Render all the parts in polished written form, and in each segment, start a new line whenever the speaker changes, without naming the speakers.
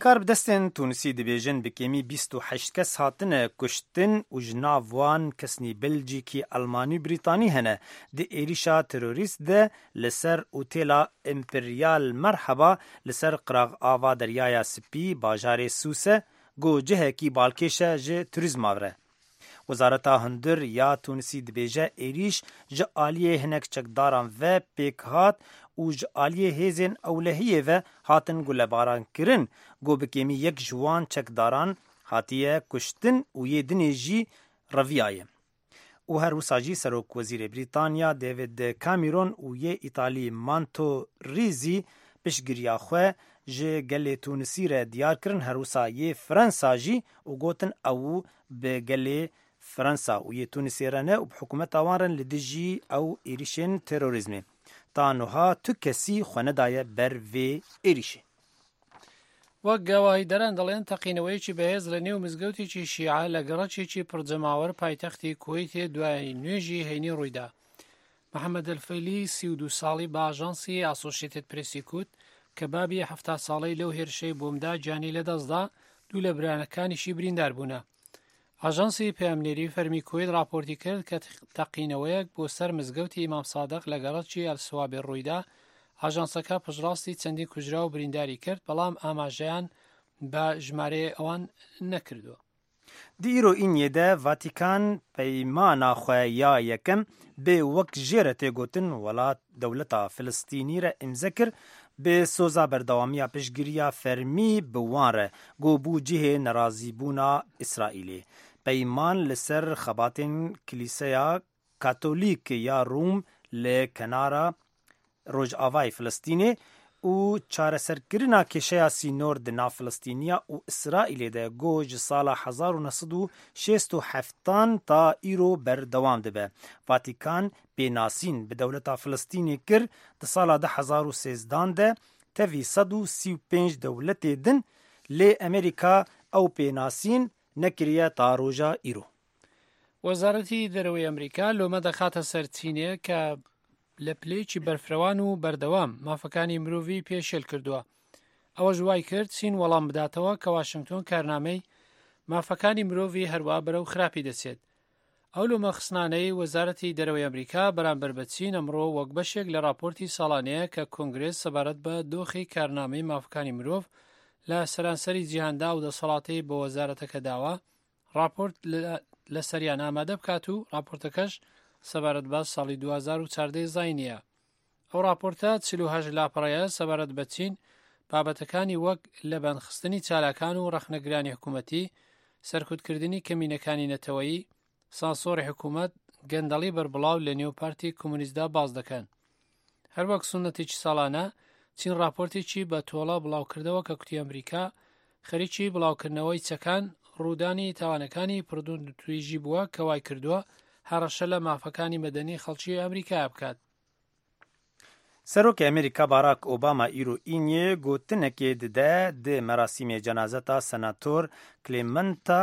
Pêkar bi destên Tunîsî dibêjin bi kêmî 28 kes hatine kuştin û ji nav wan kesnî Belcîkî, Almanî û Brîtanî hene. Di êrişa terorîst de li ser otêla Imperial Merheba li ser qiraqava Deryaya Spî, bajarê Sûse, got cihekî balkêş e ji turîzma re. Wezareta Hundir ya Tunîsî dibêje êriş ji aliyê hinek çekdaran ve pêk hat û ji aliyê hêzên ewlehiyê ve hatin gulebarankirin, got bi kêmî yek ji wan çekdaran hatiye kuştin û yê dinê jî reviyaye. û her wisa jî Serokwezîrê Brîtanya David Cameron û yê Îtalî Matteo Renzi piştgiriya xwe ji gelê Tunîsî re diyar kirin, her wisa yê Fransa jî û gotin ew bi gelê Fransa û yê Tunîsê re ne û bi hikûmeta wan re li dijî ew êrişên terorîzmê. Ta niha tu kesî xwe nedaye ber vê êrişê.
وەک گەواهیدەران دەڵێن تەقینەوەیەکی بەهێز لە نێو مزگەوتێکی شیعە لە گەڕەکێکی پڕجەماوەر پایتەختی کوێیتێ دوای نوێژی هەینی ڕوویدا. محەممەد ئەلفەیلی 32 ساڵی بە ئاژانسی ئاسۆشیێتد پرێسی کوت کە بابی 70 ساڵەی لەو هێرشەی بۆمدا جانی لەدەستدا، دوو لە برانەکانیشی بریندار بوونە. ئاژانسی پەیامنێری فەرمی کوێت راپۆرتی کرد کە تەقینەوەیەک بۆ سەر مزگەوتی ئیمام سادق لە گەڕەکی ئەلسوابێ ڕوویدا. ئاژانسەکە پشڕاستی چەندین کوژرا و برینداری کرد، بەڵام ئاماژەیان بە ژمارەیە ئەوان نەکردووە.
Di îro Înyê de Vatikan peymana xwe ya yekem bê wek jê re tê gotin welat dewleta Filistînî re imze kir bi soza berdewamiya piştgiriya fermî bi wan re got bû cihê nerazîbûna İsraîlê. Peyman li ser xebatên Kilîseya Katolîk ya Rûm li kenara Rojavayê Filistînê û çareserkirina kêşeya sînor di nav Filistîniya û İsraîlê de got ji sala 1967 ta îro berdewam dibe. Vatikan pênasîn bi dewleta Filistînê kir di sala 2013 de tevî 135 dewletê din, lê Amerîka ew pênasîn nekiriye ta roja îro.
وەزارەتی دەرەوەی ئەمریکا لۆمە دەخاتە سەر چینێ کە لە پلەیەکی بەرفرەوان و بەردەوام مافەکانی مرۆڤی پێشێل کردووە. ئەوە ژوای کرد چین وەڵام بداتەوە کە واشنگتۆن کارنامەی مافەکانی مرۆڤی هەروە بەرەو خراپی دەچێت. ئەو لۆمە خستنانەی وەزارەتی دەرەوەی ئەمریکا بەرامبەر بە چین ئەمڕۆ وەک بەشێک لە راپۆرتی ساڵانەیە کە کۆنگرێس سەبارەت بە دۆخی کارنامەی مافەکانی مرۆڤ لە سەرانسەری جیهاندا و دەسەڵاتی بە وەزارەتەکە داوە راپۆرت لە سەریان ئامادە بکات و راپۆرتەکەش سەبارەت بە ساڵی 2014 زاینیە. ئەو راپۆرتە 48 لاپەڕەیە سەبارەت بە چین بابەتەکانی وەک لەبەندخستنی چالاکان و ڕەخنەگرانی حکوومەتی، سەرکوتکردنی کەمینەکانی نەتەوەیی، سانسۆری حکوومەت، گەندەڵی بەربڵاو لە نێو پارتی کۆمونیستدا باز دەکەن. هەروەک سونەتێکی ساڵانە چین راپۆرتێکی بە تۆڵە بڵاوکردەوە کە کوتی ئەمریکا خەریکی بڵاوکردنەوەی چەکان ڕوودانی تاوانەکانی پردون توێژی بووە کە وای کردووە هەڕەشە لە مافەکانی مەدەنی خەڵکی ئەمریکا بکات.
Serokê Amerîka Barack Obama îro Înyê gotinekê dide di merasîmê cenazeta senator Clementa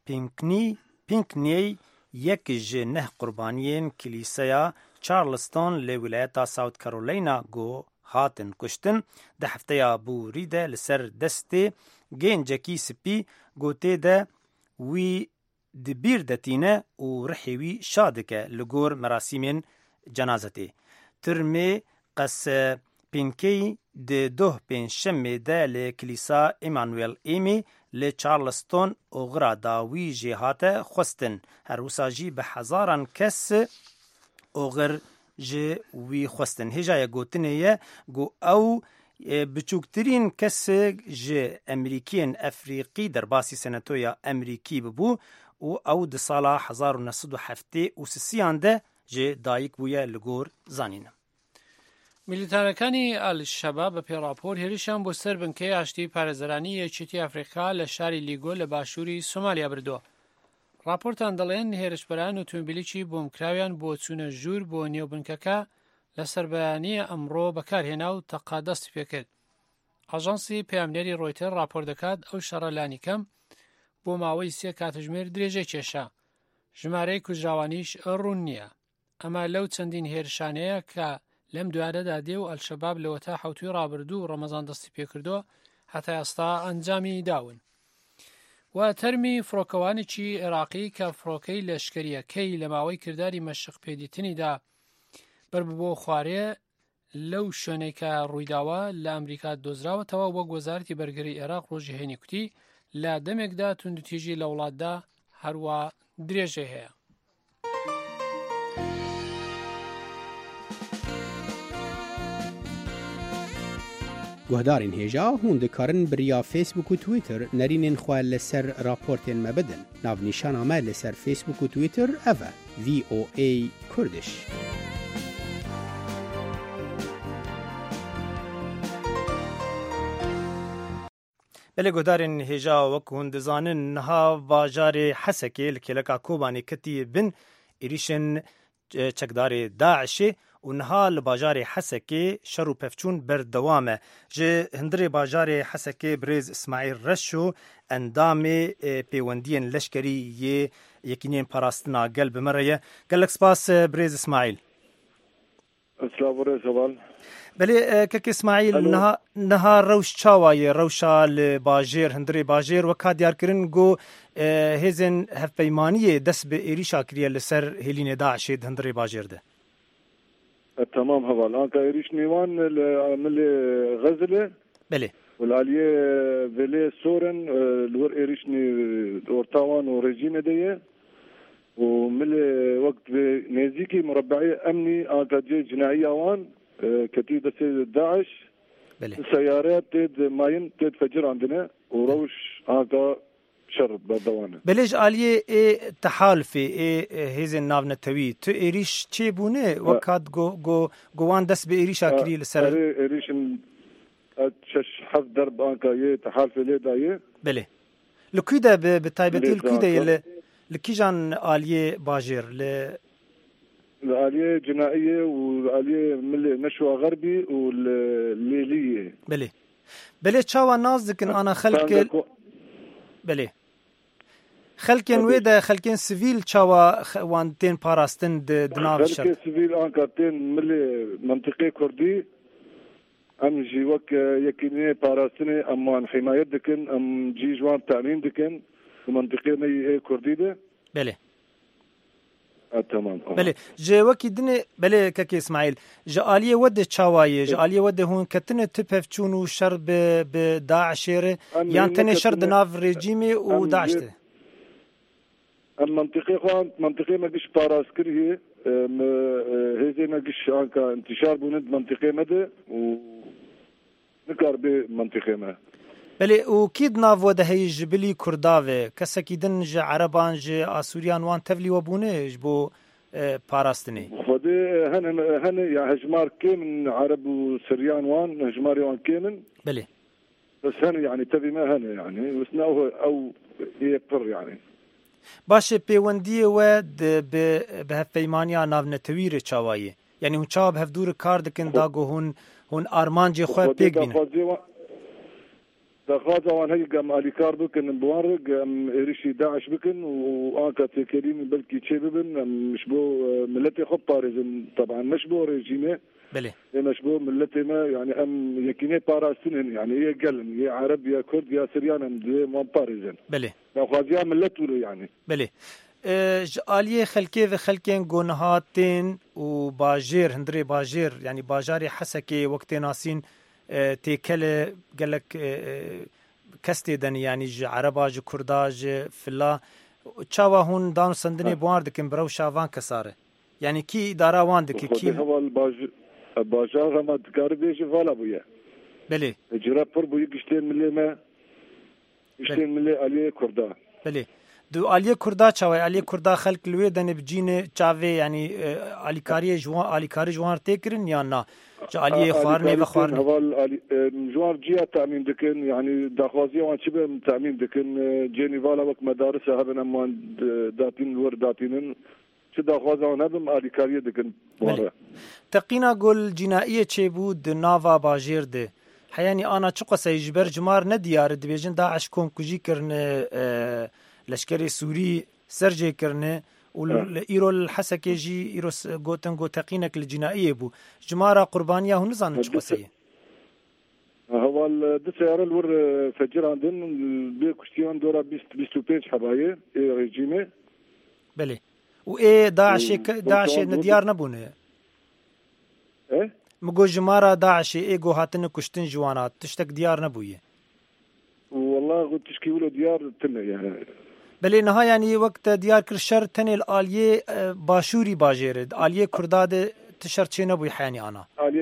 Pinckney yek ji neh qurbaniyên Kilîseya Charleston lê wilayeta South Carolina got hatin kuştin di hefteya bûrî de li ser destê gêncekî spî gotê de wî di bîr detîne û rihê wî şa dike li gor merasîmên cenazetê. Tirmê qes Pinkey di doh pênşemê de li Kilîsa Emmanuel Amê li Charleston oxira dawî jê hate xwestin. Her wisa jî bi hezaran kes oxir ji wî xwestin. Hêjaya gotinê ye got ew biçûktirîn kesek ji Emerîkiyên Efrîqî derbasî senatoya Emerîkî bibû û ew di sala 1973 de ji dayîk bûye li gor zanîn.
میلیتارەکانی ئەل-شەباب بە پێڕاپۆر هێرشیان بۆ سەر بنکەی ئاشتی پارێزەرانی یەکێتی ئەفریقا لە شاری لیگۆ لە باشووری سۆمالیا بردووە. راپۆرتان دەڵێن هێرشبەران ئۆتۆمبیلێکی بۆمکراویان بۆ چوونە ژوور بۆ نێو بنکەکە لە سەربەیانیە ئەمڕۆ بەکارهێنا و تەقادەستی پێکرد. ئاژانسی پەیامنێری ڕۆیتەر راپۆر دەکات ئەو شەڕە لانی کەم بۆ ماوەی 3 کاتژمێر درێژەی کێشا. ژمارەی کوژراوانیش ڕوون نییە. ئەمە لەو چەندین هێرشانەیە کە لەم دوایدەدا دێ و ئەل-شەباب لەوەتا حوتوی ڕابردوو و ڕەمەزان دەستی پێکردووە هەتا ئێستا ئەنجامی داون. و تەرمی فڕۆکەوانێکی عێراقی کە فڕۆکەی لەشکریەکەی لە ماوەی کردداری مەشق پێدیتنیدا بەرببۆ خوارێ لەو شوێنێکە ڕوویداوە لە ئەمریکا دۆزراوەتەوە وەک وەزارەتی بەرگەری عێراق ڕۆژی هێنی کوتی لە دەمێکدا توندوتیژی لە وڵاتدا هەروە درێژێ هەیە.
گوهدارین هێژا هون دikarin biriya Facebook û Twitter nerînên xwe li ser raportên me bidin. Navnîşana me li ser Facebook û Twitter ev e VOA Kurdish.
بله گودارین هێژا وەک hûn dizanin niha bajarê Hesekê li kêleka Kobanê ketî bin êrişên çekdarê Daişê û niha li bajarê Hesekê şer û pevçûn berdewam e. Ji hindirê bajarê Hesekê Birêz İsmaîl Reşo endamê pêwendiyên leşkerî yê yekîniyên parastina gel bi me re ye. Gelek spas Birêz İsmaîl. بله کەک ئیسماعیل نەها ڕەوش چاوایە ڕەوشا لە باژێر هەندرێ باژێر وەکا دیارکردن گۆ هێزن هەفپەیمانیە دەست بە ئێریشا کریە لەسەر هێلینێ داعشێ هەندرێ باژێردە.
تمام هەواڵ ئانکە ئێریش نێوان ملێ غەزلێ
بله
والعالیە vêlê sorin li wir êrişnê ortawan û rejîmê de ye û milê wekt vê nêzîkî murebbeyê emnî anka cê cinayîya wan ketî destê Daeş seyyaret têd mayîn têd fecir andine û rewş anka şer berdewan e.
Belê ji aliyê ê tehalfê ê hêzên navnetewî tu êrîş çêbûne wekat gowan dest bi êrîşa kirî li ser
êrîşin şeş hev derb anka yê tehalfê lê daye.
Belê li kû de bi taybetî li kû de ye li kîjan aliyê bajêr li
الآلية جنائية والآلية ملي نشوى غربي والليلية.
بله چاوا ناز دکن انا خلق بله خلقین ویده خلقین سیویل چاوا وان تین پاراستن دناو شد
خلقین سیویل آنکا تین ملي منطقه کردی ام جي وك يكيني پاراستنه امان حمایت دکن ام جي جوان تأمین دکن منطقه ني کردی ده.
بله
تمام
بله جه وکی دنه بله ککی اسماعیل جه آلیه وده چاوایه جه آلیه وده هون کتنه تپفچون و شر به داعشیره یان تنه شر دناف رژیمی و داعشته
المنطقه خوان منطقه مگش پاراسکریه هزه مگش آنکا انتشار بوند منطقه مده و نکار به منطقه ما
بله و کید ناو وده هی جبلی کرداوه کسا کیدن جه عربان جه آسوریان وان تفلی و بونه جبو پاراستنی
خده هن یا هجمار کمن عرب و سریان وان هجماری وان کمن
بله
بس هن يعني تبي ما هن يعني وسناوه او يقر يعني
باشه پیوندی و به هفپیمانیا ناو نتویر چاوایه یعنی هون چاو به هفدور کار دکن داگو هون آرمانجی خواه پیگ بینه
دخوازه وان هي قام اليكار بكن بوارق ام اريشي داعش بكن وانكا تكريم بلكي تشيبن مش بو ملتي خب بارزن طبعا مش بو ريجيمي
بله
مش بو ملتي ما يعني ام يكيني باراسنن يعني هي قلن يا عرب يا كرد يا سريان ام بارزن
بله
دخوازه ملت يعني
بله آلیه خلکی و خلکین گونهاتین و باجر هندری باجر يعني باجاری حسکی وقت ناسین تیکل گلک کستی دنی یعنی ج عربا ج کردا ج فلا چاوا هون دانو سندنی بوار دکن برو شاوان کساره یعنی کی اداره وان دکی کی
باجار ما تقارب يجي فالا بويا
بله
اجرا پر بو يشتين ملي ما يشتين ملي عليه كردا
بله دو علی کردا چاوی علی کردا خلق لوی دنه بجین چاوی یعنی علی کاری جوان تکرین یا نه علی خوارنه و خوارنه
حوال جوار جیا تامین دکن یعنی داخوازی وان چبه تامین دکن جنی والا وقت مدارس هبن امان داتین ور داتینن چه داخوازه وان هبم علی کاری دکن بواره
تقینا گل جنائیه چه بود ناوا باجیر ده حیانی آنا چه قصه جبر جمار ندیار دبیجن داعش کم کجی کرنه لشکری سوری سرجه کرنه و ایرو الحسکه جی ایرو گوتن گو تقینک الجنائیه بو جمارا قربانیه هنو زانو چه قصه
هو اول دو سياره الور فجر عندن بكشتيان دورا 25 حبايه ريجيمه
بله و اي داعش نديار نبونه
ايه
مگو جمارا داعش ايگو هاتن کشتن جوانات تشتك ديار نبويه
والله قلت تشكيله ديار تنه يعني
بله نها يعني وقت ديار كرشر تن الاليه باشوري باجيرد اليه كرداد تشرچ نبوي حياني انا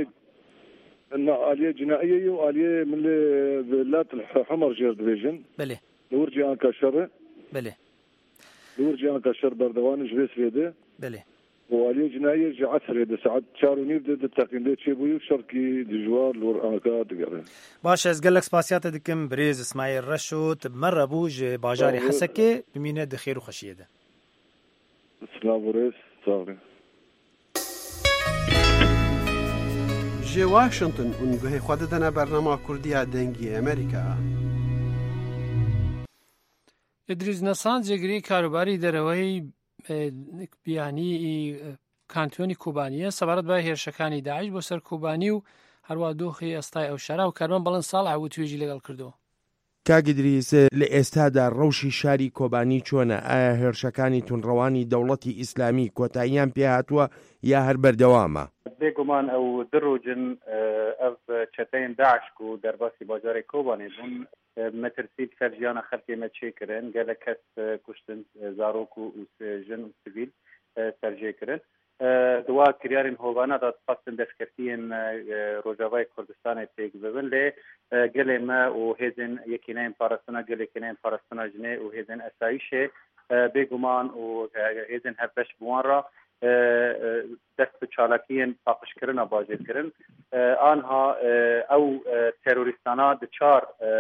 آلية جنائية وآلية من ذلات الحمر جير ديفيجن
بله
دورجي أنكا شر
بله
دورجي أنكا شر بردوان جبس ريده
بله
وآلية جنائية جي عصر ريده ساعات شارونيف ضد التقييم دي تشيبويو شركي دجوار لور أنكا دقره
باش از قالك سباسيات دكم بريز اسماعيل رشوت مرة بوج باجاري حسكي بمينة دخير وخشية ده
سلام بوريس صاغري
جي واشنطن ونگوهی خودتنا برنامه کردی دنگی امریکا.
ادریس نەسان جێگری کاروباری دەرەوەی بیانی کانتۆنی کوبانیە سەبارەت بە هێرشەکانی داعش بۆ سەر کوبانی و هەروە دۆخی ئەستای ئەو شارا و کارمان بەڵند ساڵ و توێژی لەگەڵ کردەوە.
کاگدریس لە ئێستادا ڕەوشی شاری کۆبانی چۆنە؟ ئایا هێرشەکانی تونڕەوانی دەوڵەتی ئیسلامی کۆتاییان پێهاتووە یا هەر بەردەوامە؟
بێگومان ئەو دڕۆژن ئەو چەتەین داعش و دەرباسی باجارێ کۆبانێ بوون مەترسید سەر ژیانە خەڵکێمە چێکردن گەلە کەس کوشتن زارۆک و ژن و سیڤیل سەرجێکردن دوا کریارین هۆبانەدا خواستن دەستکردین ڕۆژاوای کوردستانی پێک ببن لێ گەلێمە و هێزن یەکینەیان پاراستنا گەلێکینەیان پاراستنا ژنێ و هێزن ئەساییشێ بێگومان و هێزن هەربەش بوانڕە دەست بە چالاکیên پاقشکردنا باجێرkirin anha ew terorîstana di çar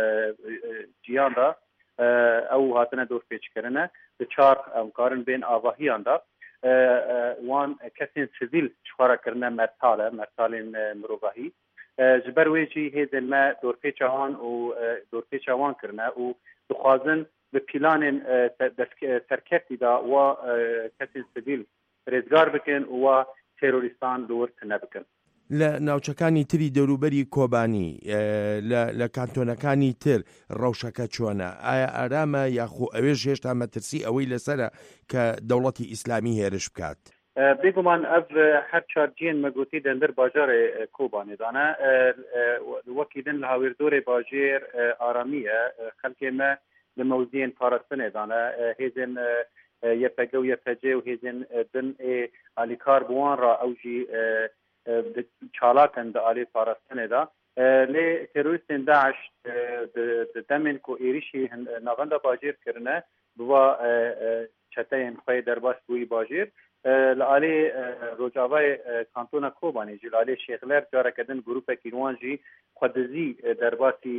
ciyan da ew hatine dorpêçkirine di çar emkarin bên avahiyan da wan kesên sivîl çixwara kirine mertalên mirovahî ji ber wê jî hêzên me dorpêça wan û dorpêça wan kirine û dixwazin bi pîlanên serkeftî da wa kesên sivîl رێزگار بکەن و تێرۆریستان لەوەرت نەبکەن.
لە ناوچەکانی تری دەوروبەری کۆبانی لە کانتۆنەکانی تر ڕەوشەکە چۆنە؟ ئایا ئارامە یاخۆ ئەوێش هێشتا مەترسی ئەوەی لەسرە کە دەوڵەتی ئیسلامی هێرش بکات؟
بێگومان ئەv هەر چارجیên me gotî dendir bajarê Kobanê dane wekîdin li hawêrdorê bajêr aramiye xelkê me li mewziyên parastinê dane hêzên YPG و YPG و هێزن دن ئالیکار بوان را ئەو jî çalakên di alê parastinê da lê terorîstên Daeş di demên ku êrişî navenda bajêr kirine biva çeteyên xwe derbas bûyî bajêr li alê Rojavayê kantona Kobanê jî li alê şêxler careke din grûpekî wan jî xwedizî derbasî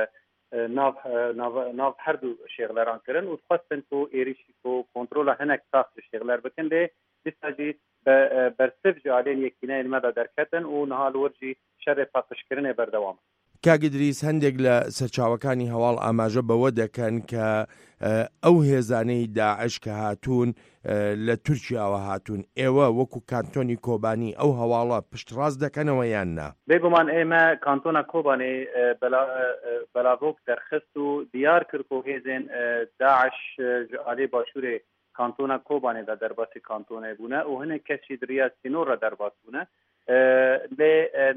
nav her du şêxleran kirin û dixwastin ku êrişî ku kontrola hinek sax ji şêxler bikin lê dîsa jî bersiv ji alên yekîneyên me de derketin û niha li wir jî şerê paqişkirinê berdewam.
کاگدریس هەندێک لە سەرچاوەکانی هەواڵ ئاماژە بەوە دەکەن کە ئەو هێزانەی داعش کە هاتوون لە تورکیاوە هاتوون ئێوە وەکو کانتۆنی کۆبانی ئەو هەواڵە پشتڕاست دەکەنەوە یان نا؟
بێگومان ئێمە کانتۆنا کۆبانێ بەلاڤۆک دەرخست و دیار کرد و هێزên داعش alê başûrê kantona Kobanê de derbasî kantonê bûne û hinek kesî diriya sînora derbas bûne lê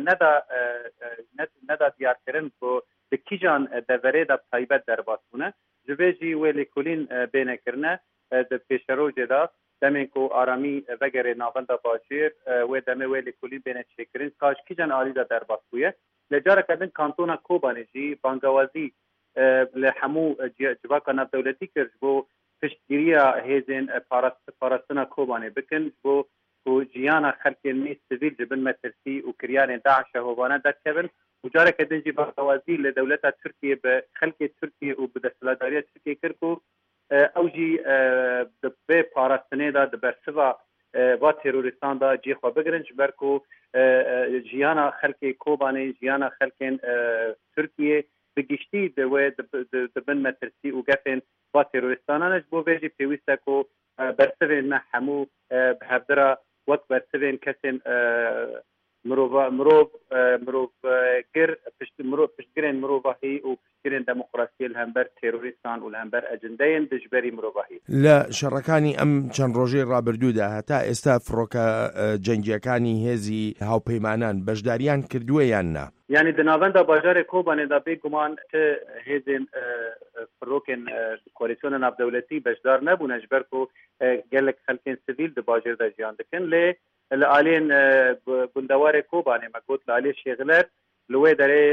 neda diyarkirin ku di kîjan deverê de taybet derbas bûne ji vê jî wê lêkolîn bênekirine di pêşerojê da demên ku aramî vegerê navenda bajêr wê demê wê lêkolîn bêne çêkirin ka ji kîjan alî de derbas bûye lê careke din kantona Kobanê jî bangewazî li hemû civaka navdewletî kir ji bo piştgiriya hêzên parastina Kobanê bikin ji bo ku jiyana xelkên nê sivîl ji bin metirsî û kiryarên Daişa hovane derkevin û careke din jî bangewazî li dewleta Tirkiye bi xelkê Tirkiye û bi desthilatdariya Tirkiye kir ku ew jî di vê parastinê da di bersiva va terorîstan da cî xwe bigirin ji ber ku jiyana xelkê Kobanê jiyana xelkên Tirkiye bi giştî di wê dibin metirsî û gefên va terorîstanan ji bo vê jî pêwîst e ku bersivên me hemû bi hevdira wek bersivên kesên مرۆڤ گر پشتگرên mirovahî û piştgirên demokrasiyê li hember terorîstan û li hember ecendeyên dijberî mirovahî.
لە شەڕەکانی ئەم چەند ڕۆژەی ڕابردوودا هەتا ئێستا فڕۆکە جەنگیەکانی هێزی هاوپەیمانان بەشداریان کردووە یان نا؟
یعنی di navenda bajarê Kobanê da bêguman ti hêzên firokên koalîsyona navdewletî beşdar nebûne ji ber ku gelek xelkên sivîl di bajêr de jiyan dikin lê li aliyên gundewarê Kobanê me got li aliyê Şêxiler li wê derê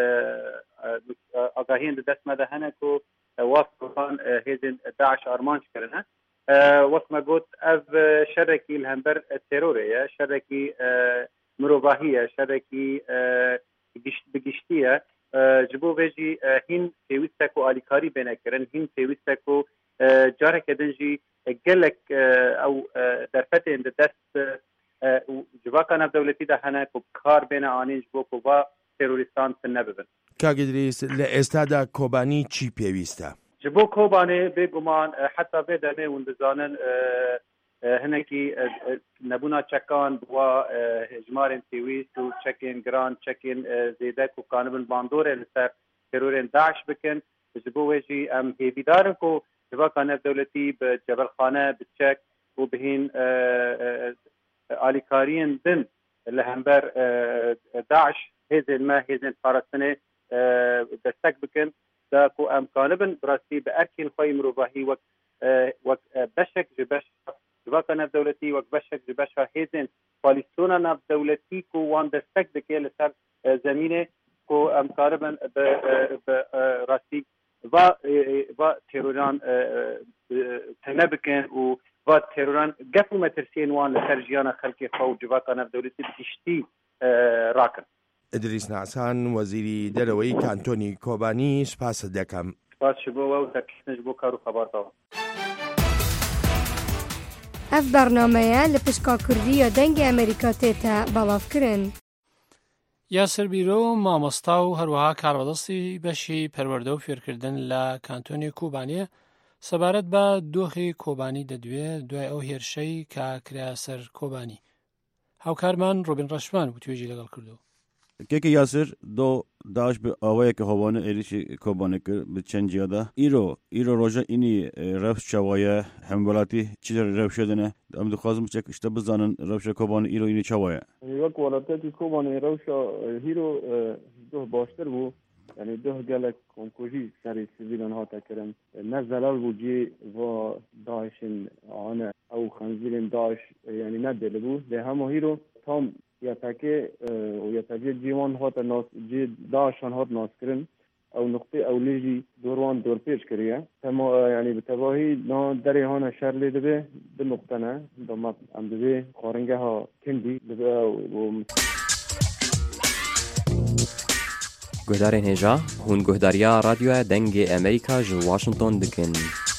agahiyên di dest me de hene ku wafan hêzên Daeş armanc kirine. Wek me got ev şerekî li hember terorê ye, şerekî mirovahî ye, şerekî bigiştiye ji bo vê jî hîn pêwîst e ku alîkarî bêne kirin, hîn pêwîst e ku careke din jî gelek ew derfetên di dest civaka navdewletî de hene ku kar bêne anîn ji bo ku va terorîstan tin nebibin.
کاک ئیدریس لە ئێستادا کۆبانی چی پێویستە؟
ji bo Kobanê bêguman heta vê demê hûn dizanin hinekî nebûna çekan wa hejmarên pêwîst û çekên giran, çekên zêde ku kanibin bandorê li ser terorên Daeş bikin. Ji bo wê jî em hêvîdarin ku civaka navdewletî bi cebelxane, bi çek û bihîn alîkariyên din li hember Daeş hêzên me, hêzên Parastinê destek bikin da ku em kanibin birastî bi erkên xwe mirovahî wek beşek ji beş civaka navdewletî wek beşek ji beşa hêzên koalîsyona navdewletî ku wan destek dike li ser zemînê ku em kanibin bi rastî va teroran tune bikin û va teroran gef û metirsiyên wan li ser jiyana xelkê xwe û civaka navdewletî giştî rakin.
ئیدریس ناسان وەزیری دەرەوەی کانتۆنی کۆبانی سپاس دەکەم.
سپاس ji bo we û terkîtiniz ji bo kar û xebardawan.
Ev bernameya li pişka Kurdiya dengê Amerîka tê te belavkirin.
یاسر بیرۆ مامۆستا و هەروەها کاربەدەستی بەشی پەروەردە و فێرکردن لە کانتۆنی کوبانیە سەبارەت بە دۆخی کۆبانی دەدوێت دوای ئەو هێرشەی کە کرا سەر کۆبانی. هاوکارمان ڕۆبین ڕەشمان و توێژی لەگەڵ کردو.
کێکی یاسر دۆ داش bi awayeke hovane êrişî Kobanê kir bi çend ciyada îro roja înî rewş çawaye hemwelatî çi rewşe dine em dixwazim çek işte bizanin rewşa Kobanê îro înî çawaye.
Wek welatekî Kobanê rewşa hîro doh baştir bû yani doh gelek komkujî serê sivîlan hate kirin ne zelal bû cî va Daişên ane ew xenzîrên Daeş yani nedêlibû lê hema hîro tam yatake yatacê cîwan hate nas cî Daişan hat naskirin ew nuqtê ewlê jî dorwan dorpêç kiriye hema yani bi tevahî na derê hane şer lê dibe bi nuqte ne dema em divê xwaringeha kindî dibe
Guhdarên hêja hûn guhdariya radyoya dengê Amerîka ji Washington dikin.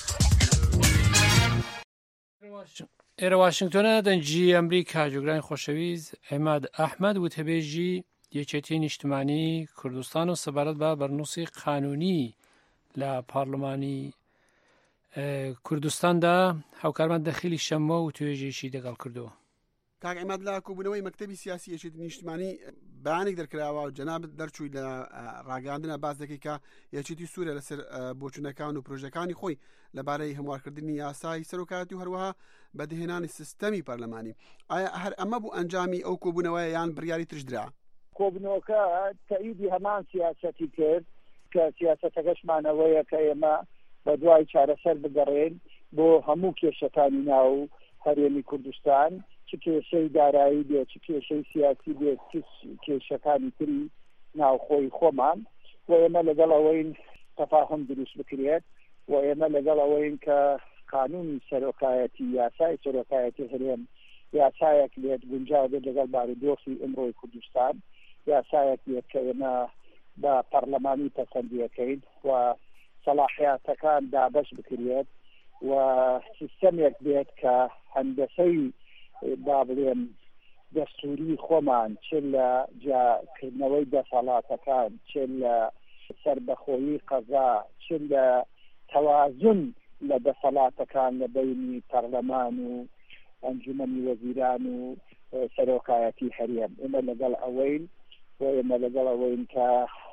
ئێرە واشنگتۆنە دەنجی ئەمریکا جوگرانی خۆشەویست ئەحمەد ئەحمەد وتەبێژی یەکێتی نیشتمانی کوردستان و سەبارەت بە بەرنووسی قانونی لە پارلەمانی کوردستاندا هاوکارمان دەخیلی شەممە و توێژێکی دەگەڵ کردووە.
کاک ئەحمەد لە کۆبوونەوەی مەکتەبی سیاسی یەکێتی نیشتمانی بەیانێک دەرکراوە و جەنابەت دەرچووی لە ڕاگەاندنە باس دەکەی کە یەکێتی سووریا لەسەر بۆچوونەکان و پرۆژەکانی خۆی لەبارەی هەموارکردنی یاسای سەرۆکایەتی و هەروەها بەدهێنانی سیستەمی پەرلەمانی ئایا هەر ئەمە بوو ئەنجامی ئەو کۆبوونەوەیە یان بڕیاری ترش درا؟
کۆبوونەوەکە تەئیدی هەمان سیاسەتی کرد کە سیاسەتەکەشمانەوەیە کە ئێمە بە دوای چارەسەر بگەڕێن بۆ هەموو کێشەکانی ناو هەرێمی کوردستان چ کێشەی دارایی بێت چ کێشەی سیاسی بێت چ کێشەکانی تری ناوخۆی خۆمان و ئێمە لەگەڵ ئەوەین تەفاهم دروست بکرێت و ئێمە لەگەڵ ئەوەین کە قانونی سەرۆکایەتی یاسای سەرۆکایەتی هەرێم یاسایەک لێت گونجاو بێت لەگەڵ بارودۆخی ئەمڕۆی کوردستان یاسایەک لێت کە ئێمە بە پەرلەمانی پەسەندیەکەین و سەلاحیاتەکان دابەش بکرێت و سیستەمێک بێت کە هەندەسەی با بڵێم دەستوری خۆمان چ لە جاکردنەوەی دەسەڵاتەکان چ لە سەربەخۆیی قەزا چ لە تەوازن لە دەسەڵاتەکان لە بینی پەرلەمان و ئەنجومەنی وەزیران و سەرۆکایەتی هەرێم ئێمە لەگەڵ ئەوەین و ئێمە لەگەڵ ئەوەین کە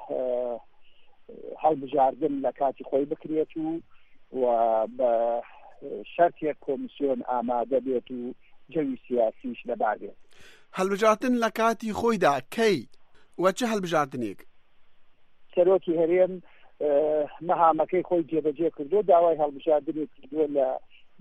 هەڵبژاردن لە کاتی خۆی بکرێت و بە شەرتێک کۆمیسیۆن ئامادە بێت و جەوی سیاسیش لەبار بێت.
هەڵبژاردن لە کاتی خۆیدا کەی وە چه هەڵبژاردنێک؟
سەرۆکی هەرێم مەهامەکەی خۆی جێبەجێ کردو، داوای هەڵبژاردنی کردووە لە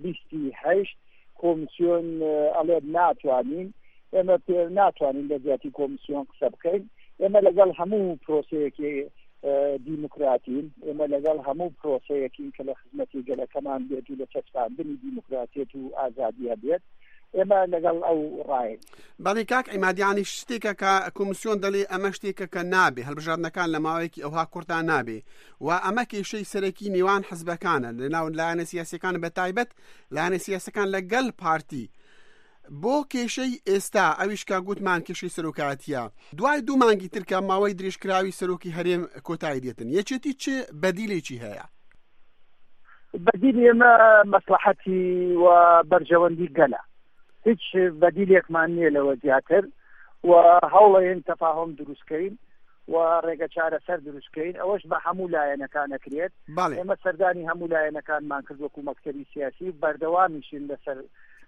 28 کۆمیسیۆن ئەڵێ ناتوانین، ئێمە ناتوانین لە زیاتی کۆمیسیۆن قسە بکەین. ئێمە لەگەڵ هەموو پرۆسەیەکی دیموکراتین، ئێمە لەگەڵ هەموو پرۆسەیەکین کە لە خزمەتی گەلەکەمان بێت و لە چەسپاندنی دیموکراتیەت و ئازادیە بێت، ئێمە لەگەڵ ئەو ڕایین.
بەڵێ کاک عیمادیانی شتێکە کە کۆمیسیۆن دەڵێ ئەمە شتێکە کە نابێ هەڵبژاردنەکان لە ماوەیەکی ئەوها کورتدا نابێ و ئەمە کێشەی سەرەکی نێوان حزبەکانە لەناو لایەنە سیاسیەکان بەتایبەت لایەنە سیاسەکان لەگەڵ پارتی. بۆ کێشەی ئێستا ئەویش کا گوتمان کێشەی سەرۆکایەتیە دوای 2 مانگی تر کە ماوەی درێژکراوی سەرۆکی هەرێم کۆتایی دێتن، یەکێتی چ بەدیلێکی هەیە؟
بەدیلی ئێمە مەسلحەتی و بەرژەوەندی گەلە، هیچ بەدیلێکمان نییە لەوە زیاتر و هەوڵەیەن تەفاهم دروستکەین و ڕێگە چارەسەر دروستکەین، ئەوەش بە هەموو لایەنەکان نەکرێت. ئێمە سەردانی هەموو لایەنەکانمان کرد وەکو مەکتەبی سیاسی، بەردەوامیشین لەسەر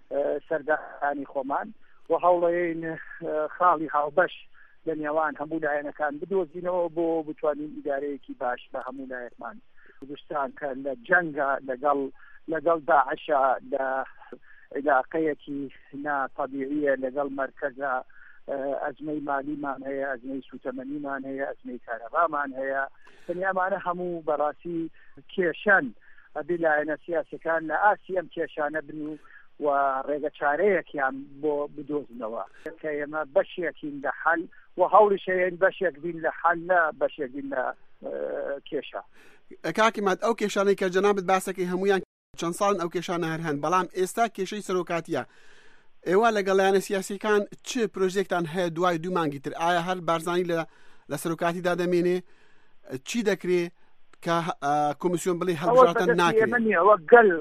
سەردانی خۆمان و هەوڵەیەن خاڵی هاوبەش لە نێوان هەموو لایەنەکان بدۆزینەوە بۆ بتوانین ئیدارەیەکی باش بە هەموو لایەکمان کوردستان کە لە جەنگە لەگەڵ داعشە لە علاقەیەکی ناتەبیعیە لەگەڵ مەرکەزە، ئەزمەی مالیمان هەیە، ئەزمەی سوتەمەنیمان هەیە، ئەزمەی کارەبامان هەیە، ئەمانە هەموو بەڕاستی کێشەن ئەبێ لایەنە سیاسەکان لە ئاسی ئەم کێشانە بن و ڕێگە چارەیەکیان بۆ بدۆزنەوە کە ئێمە بەشێکین لە حەل و هەوڵیشەیەن بەشێک بین لە حەل نە بەشێک بین لە کێشە.
کاکی مات ئەو کێشانەی کە جەنابەت باسەکەی هەمویان چەند ساڵن ئەو کێشانە هەر هەن، بەڵام ئێستا کێشەی سەرۆکاتیە. ئێوە لەگەڵ لایەنە سیاسیەکان چ پرۆژێکتان هەیە دوای 2 مانگی تر؟ ئایا هەر بارزانی لە سەرۆکاتیدا دەمێنێ؟ چی دەکرێت کە کۆمیسیۆن بڵێ هەڵبژاردن ناکرێت؟
ئەوە گەل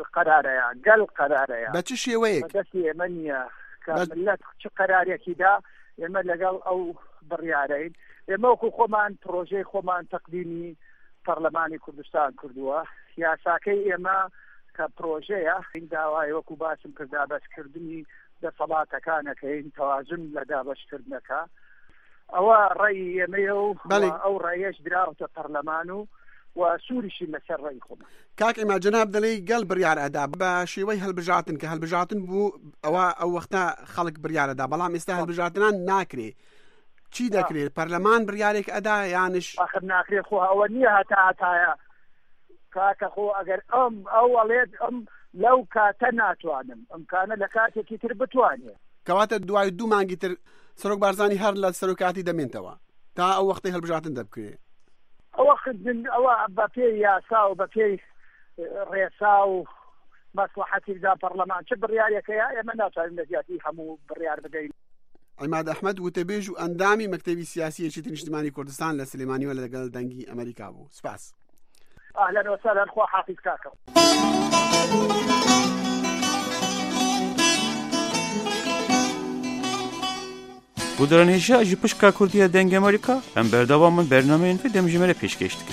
قەرارەیە
بە چ شێوەیەک؟
بەدەستی ئێمە نییە کە ملەت چ قەرارێکیدا ئێمە لەگەڵ ئەو بڕیارەین. ئێمە وەکو خۆمان پرۆژەی خۆمان تەقدیمی پەرلەمانی کوردستان کردووە، یاساکەی ئێمە کە پرۆژەیە داوای وەکو باسم کردا بەشکردنی دەسەڵاتەکانەکەین، تەوازن لە دابەشکردنەکە، ئەوە ڕێی ئێمەیە و ئەو ڕێیەش دراوتە پەرلەمان و سووریشی لەسەر ڕێی خۆمان.
کاک ئێمە جەناب دەڵێ گەل بڕیار ئەدا بە شێوەی هەڵبژاردن کە هەڵبژاردن بوو ئەوە ئەو وەختە خەڵک بڕیارەدا، بەڵام ئێستا هەڵبژاردنان ناکرێ. چی دەکرێت؟ پەرلەمان بڕیارێک ئەدا یانش
ئاخر ناکرێت؟ خۆ ئەوە نییە هەتایە کاکە خۆ ئەگەر ئەو ئەڵێت ئەم لەو کاتە ناتوانم، ئەمکانە لە کاتێکی تر بتوانێت.
کەواتە دوای 2 مانگی تر سەرۆک بارزانی هەر لە سەرۆکاتی دەمێنتەوە تا ئەو وەختی هەڵبژاردن دەبکرێت.
ئەوە بە پێی یاسا و بە پێی ڕێسا و مەسلحەتیدا پەرلەمان چه بڕیارێکەیە ئێمە ناتوانین لە زیاتی هەموو بڕیار بدەین.
عیماد ئەحمەد وتەبێژ و ئەندامی مەکتەبی سیاسیەکی نیشتیمانی کوردستان لە سلێمانیەوە لەگەڵ دەنگی ئەمریکا بوو. سپاس.
ئاهلەن وەسەهلەن، خوا حافیظ کاکەم.
Bu dönemde ji pişka Kurdiya deng Amerika em berdavamın bernameyên ve demjimere pêşkêş dikin.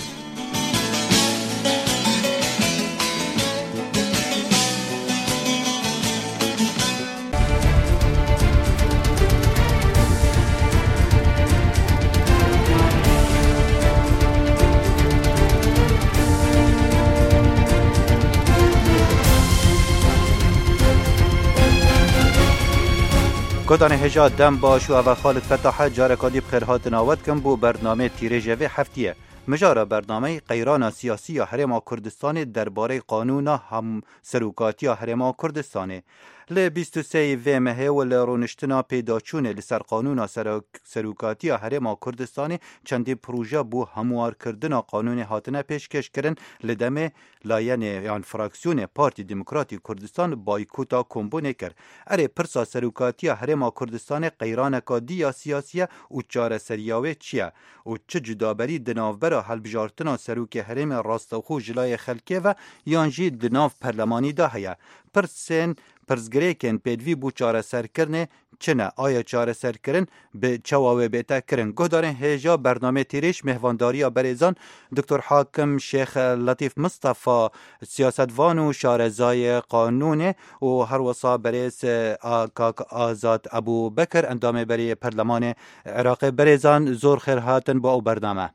گودان هجا دم باش و اول خالد فتاحه جارکادی بخیرهات ناوت کن بو برنامه تیرژوی هفتیه مجارا برنامه قیران سیاسی یا حرم کردستان درباره قانون هم سروکاتی حرم کردستان ل 23 و مه و لرونشتنا پیداچون لسر قانون سروکاتی حرم کردستان چندی پروژه بو هموار کردن قانون هاتنه پیشکش کردن لدم لاین یان فراکسیون پارتی دموکراتی کردستان بایکوتا کمبونه کرد. اره پرسا سروکاتی حرم کردستان قیران کادی یا سیاسیه و چاره سریاوه چیه و چه جدابری دناوبر هلبجارتنا سروک حرم راستوخو جلای خلکه و یانجی دناو پرلمانی دا هیا. پرسن پرزگریکن پێدوی بوو چارەسەرکردنê çine aya çareserkirin bi çawa wê bête kirin. Guhdarên hêja bername têrêj mehvandariya berêzan Dr. Hakim Şêx Latif Mustafa siyasetvan û şarezayê qanûnê û her wisa berêz Kak Azad Ebu Bekir endamêberiyê Perlemanê Iraqê berêzan zor xêr hatin bo ew bername.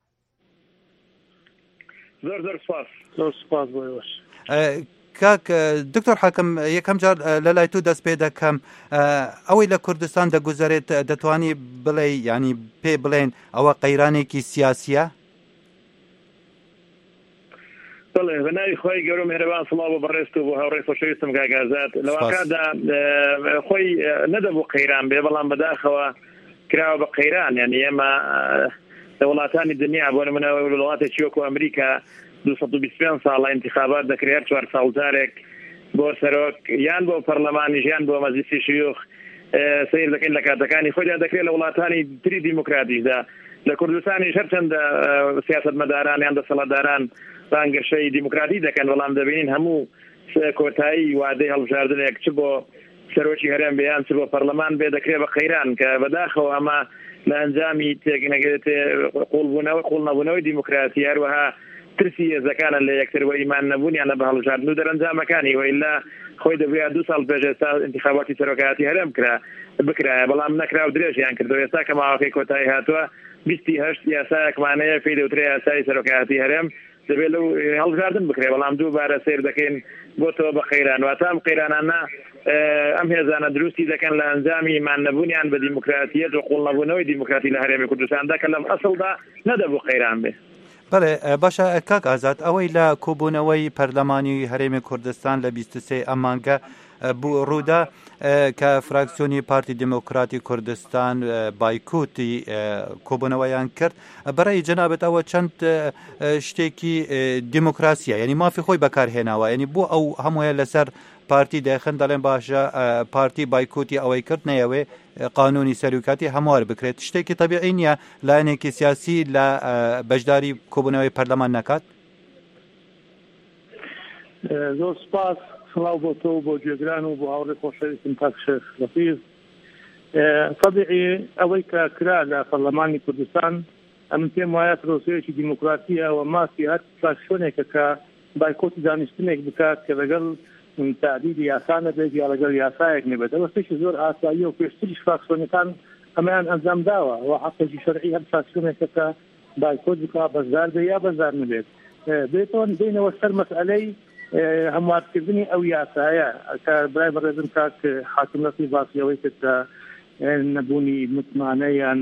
زۆر سپاس بۆ ئێوەش.
کاک دکتۆر حاکم یەکەم جار لەلای تو دەست پێ دەکەم ئەوەی لە کوردستان دەگوزارێت دەتوانی بڵێ ینی پێ بڵێن ئەوە قەیرانێکی سیاسیە؟
بڵێ بەناوی خۆی گەورە مهرەبان سڵاو بۆ بەڕێست و بۆ هاوڕێی خۆشەویستم کاکازات لە واقعدا خۆی نەدەبوو قەیران بێ بەڵام بەداخەوە کراوە بە قەیران یعنی ئێمە لە وڵاتانی دنیا بۆ نمونە وڵاتێکی وەکو ئەمریکا 225 ساڵ انتخابات دەکرێت 4 ساڵجارێک بۆ سەرۆک یان بۆ پەرلەمانی ژیان بۆ مەجلیسی شیوخ سیر دەکەین لە کاتەکانی خۆیدا دەکرێت لە وڵاتانی تری دیموکراتیشدا لە کوردستانی هەرچەندە سیاسەتمەداران یان دەسەڵاتداران بانگەشەی دیموکراتی دەکەن بەڵام دەبینین هەموو کۆتایی وادەی هەڵبژاردنێک چ بۆ سەرۆکی هەرێم بێ یان چ بۆ پەرلەمان بێ دەکرێت بە قەیران کە بەداخەوە ئەمە لە ئەنجامی قوڵ نەبوونەوەی دیموکراتی هەروەها ترسی هێزەکانە لە یەکتر وە ئیمان نەبوونیانە بە هەڵبژاردن و دەرەنجامەکانی وئیلا خۆی دەبووە 2 ساڵ پێش ئێستا انتخاباتی سەرۆکایەتی هەرێم بکرایە بەڵام نەکرا و درێژیان کردەوە ئێستا کە ماوەکەی کۆتایی هاتووە 28 یاسایەکمانەیە پێی دەوترێ یاسای سەرۆکایەتی هەرێم دەبێت لەو هەڵبژاردن بکرێ بەڵام دووبارە سیر دەکەین بۆتەوە بە قەیران واتە ئەم قەیرانانە ئەم هێزانە دروستی دەکەن لە ئەنجامی ئیمان نەبوونیان بە دیموکراتیەت و قوڵ نەبوونەوەی دیموکراتی لە هەرێمی کوردستاندا کە لەم ئەسڵدا نەدەبوو قەیران بێ.
بەڵێ باشە کاک ئازاد ئەوەی لە کۆبوونەوەی پەرلەمانی هەرێمی کوردستان لە 23 ئەمانگە بوو ڕوودا کە فراکسیۆنی پارتی دموکراتی کوردستان بایکوتی کۆبوونەوەیان کرد بەڕێی جەنابەت ئەوە چەند شتێکی دیموکراسیە یعنی مافی خۆی بەکارهێناوە ینی بۆ ئەو هەموویە لەسەر پارتی دەخن دەڵێن باشە پارتی بایکوتی ئەوەی کرد نەیەوێ قانونی سەرۆکاتی هەموار بکرێت شتێکی تەبیعی نییە لایەنێکی سیاسی لە بەشداری کۆبوونەوەی پەرلەمان نەکات.
زۆر سپاس سڵاو بۆ تۆ بۆ گوێگران و بۆ هاوڕێ خۆشەویستم کاک شێخ لەتیف. طبیعی ئەوەی کە کرا لە پەرلەمانی کوردستان ئەمن پێم وایە پرۆسەیەکی دیموکراتیە و ماسی هەر فراکسیۆنێکە کە بایکۆتی دانیشتنێک بکات کە لەگەڵ تعدیلی یاسانە بێت یا لەگەڵ یاسایەک نەبێت ئەوە شتێکی زۆر ئاسایی و پێشتریش فراکسیۆنەکان ئەمەیان ئەنجام داوە و حەقێکی شەرعی هەر فراکسیۆنێکە کە بایکۆت بکات بەشدار بێت یا بەشدار نەبێت بێتەوە بینەوە سەر مەسئلەی هەموارکردنی ئەو یاسایە کە برای بەڕێزم کاک حاکم لەتی باسیەوەی کە نەبوونی متمانە یان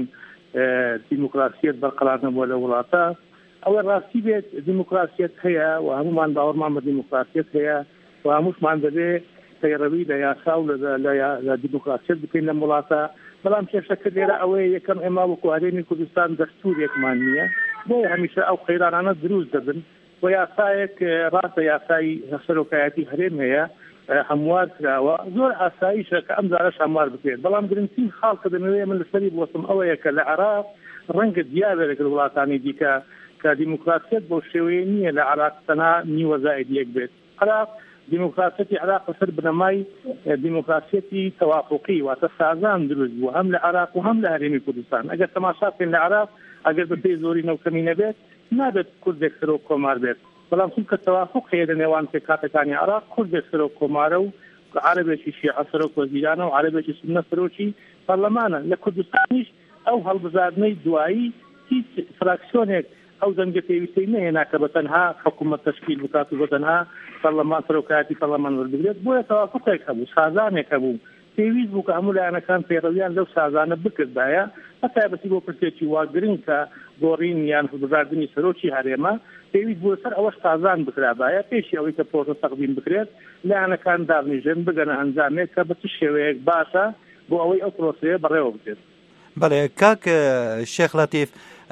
دیموکراسیەت بەرقەرار نەبووە لە وڵاتە ئەوە ڕاستی بێت دیموکراسیەت هەیە و هەمومان باوەڕمان بە دیموکراسیەت هەیە و هەمووشمان دەبێ پەیڕەوی لە یاسا و لە دیموکراسیەت بکەین لە وڵاتە بەڵام کێشەکە لێرە ئەوەیە یەکەم ئێمە وەکو هەرێمی کوردستان دەستوورێکمان نییە بۆیە هەمیشە ئەو قەیرانانە دروست دەبن و یاسایەک ڕاستە یاسایی سەرۆکایەتی هەرێم هەیە هەموار کراوە زۆر ئاساییشە کە ئەم جارەش هەموار بکرێت بەڵام گرنگترین خاڵ کە دەمەوێت من لەسەری بوەستم ئەوەیە کە لە عێراق ڕەنگە دیارە لەگەڵ وڵاتانی دیکە کە دیموکراسیەت بۆ شێوەیە نییە لە عێراق تەنها نیوە زائید یەک بێت عێراق دیموکراسیەتی عێراق بەسەر بنەمای دیموکراسیەتی تەوافقی واتە سازان دروست بوو هەم لە عێراق و هەم لە هەرێمی کوردستان ئەگەر تەماشا بکەین لە عێراق ئەگەر بەپێی زۆری نەوکەمی نەبێت نابێت کوردێک سەرۆک کۆمار بێت بەڵام چونکە تەوافق هەیە لە نێوان پێکهاتەکانی عێراق کوردێک سەرۆک کۆمارە و عەرەبێکی شیعە سەرۆک وەزیرانە و عەرەبێکی سوننە سەرۆکی پەرلەمانە لە کوردستانیش ئەو هەڵبژاردنەی دوایی هیچ فراکسیۆنێک ئەو زەنگە پێویستەی نهێنا کە بە تەنها حکوومەت تەشکیل بکات و بە تەنها پەرلەمان سەرۆکایەتی پەرلەمان وەردەگرێت بۆیە تەوافقێک هەبوو سازانێک هەبوو پێویست بوو کە هەموو لایەنەکان پەیڕەویان لەو سازانە بکردایە بەتایبەتی بۆ پرسێکی وا گرنگ کە گۆڕین یان هەڵبژاردننی سەرۆکی هەرێمە پێویست بووە سەر ئەوەش سازان بکرابایە پێشی ئەوەی کە پرۆسە تەقدیم بکرێت لایەنەکان دابنیژێن بگەنە ئەنجامێک کە بە چ شێوەیەک باشە بۆ ئەوەی ئەو پرۆسەیە بەڕێوە بکرێت.
بەڵێ کاک شێخ لەتیف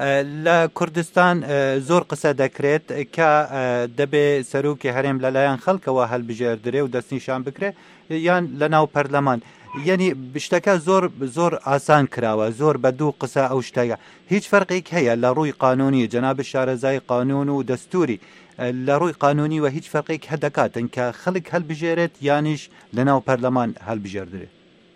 لە کوردستان زۆر قسە دەکرێت کە دەبێ سەرۆکی هەرێم لەلایەن خەڵکەوە هەڵبژێردرێ و دەستنیشان بکرێت یان لە ناو پەرلەمان یعنی بشتەکە زۆر ئاسان کراوە، زۆر بە دوو قسە ئەو شتەکە. هیچ فەرقێک هەیە لە ڕووی قانونی جەناب شارەزای قانون و دەستوری لە ڕووی قانونی و هیچ فەرقێک هەدەکاتن کە خەڵک هەڵبژێرێت یانیش لەناو پەرلەمان هەڵبژێردرێت؟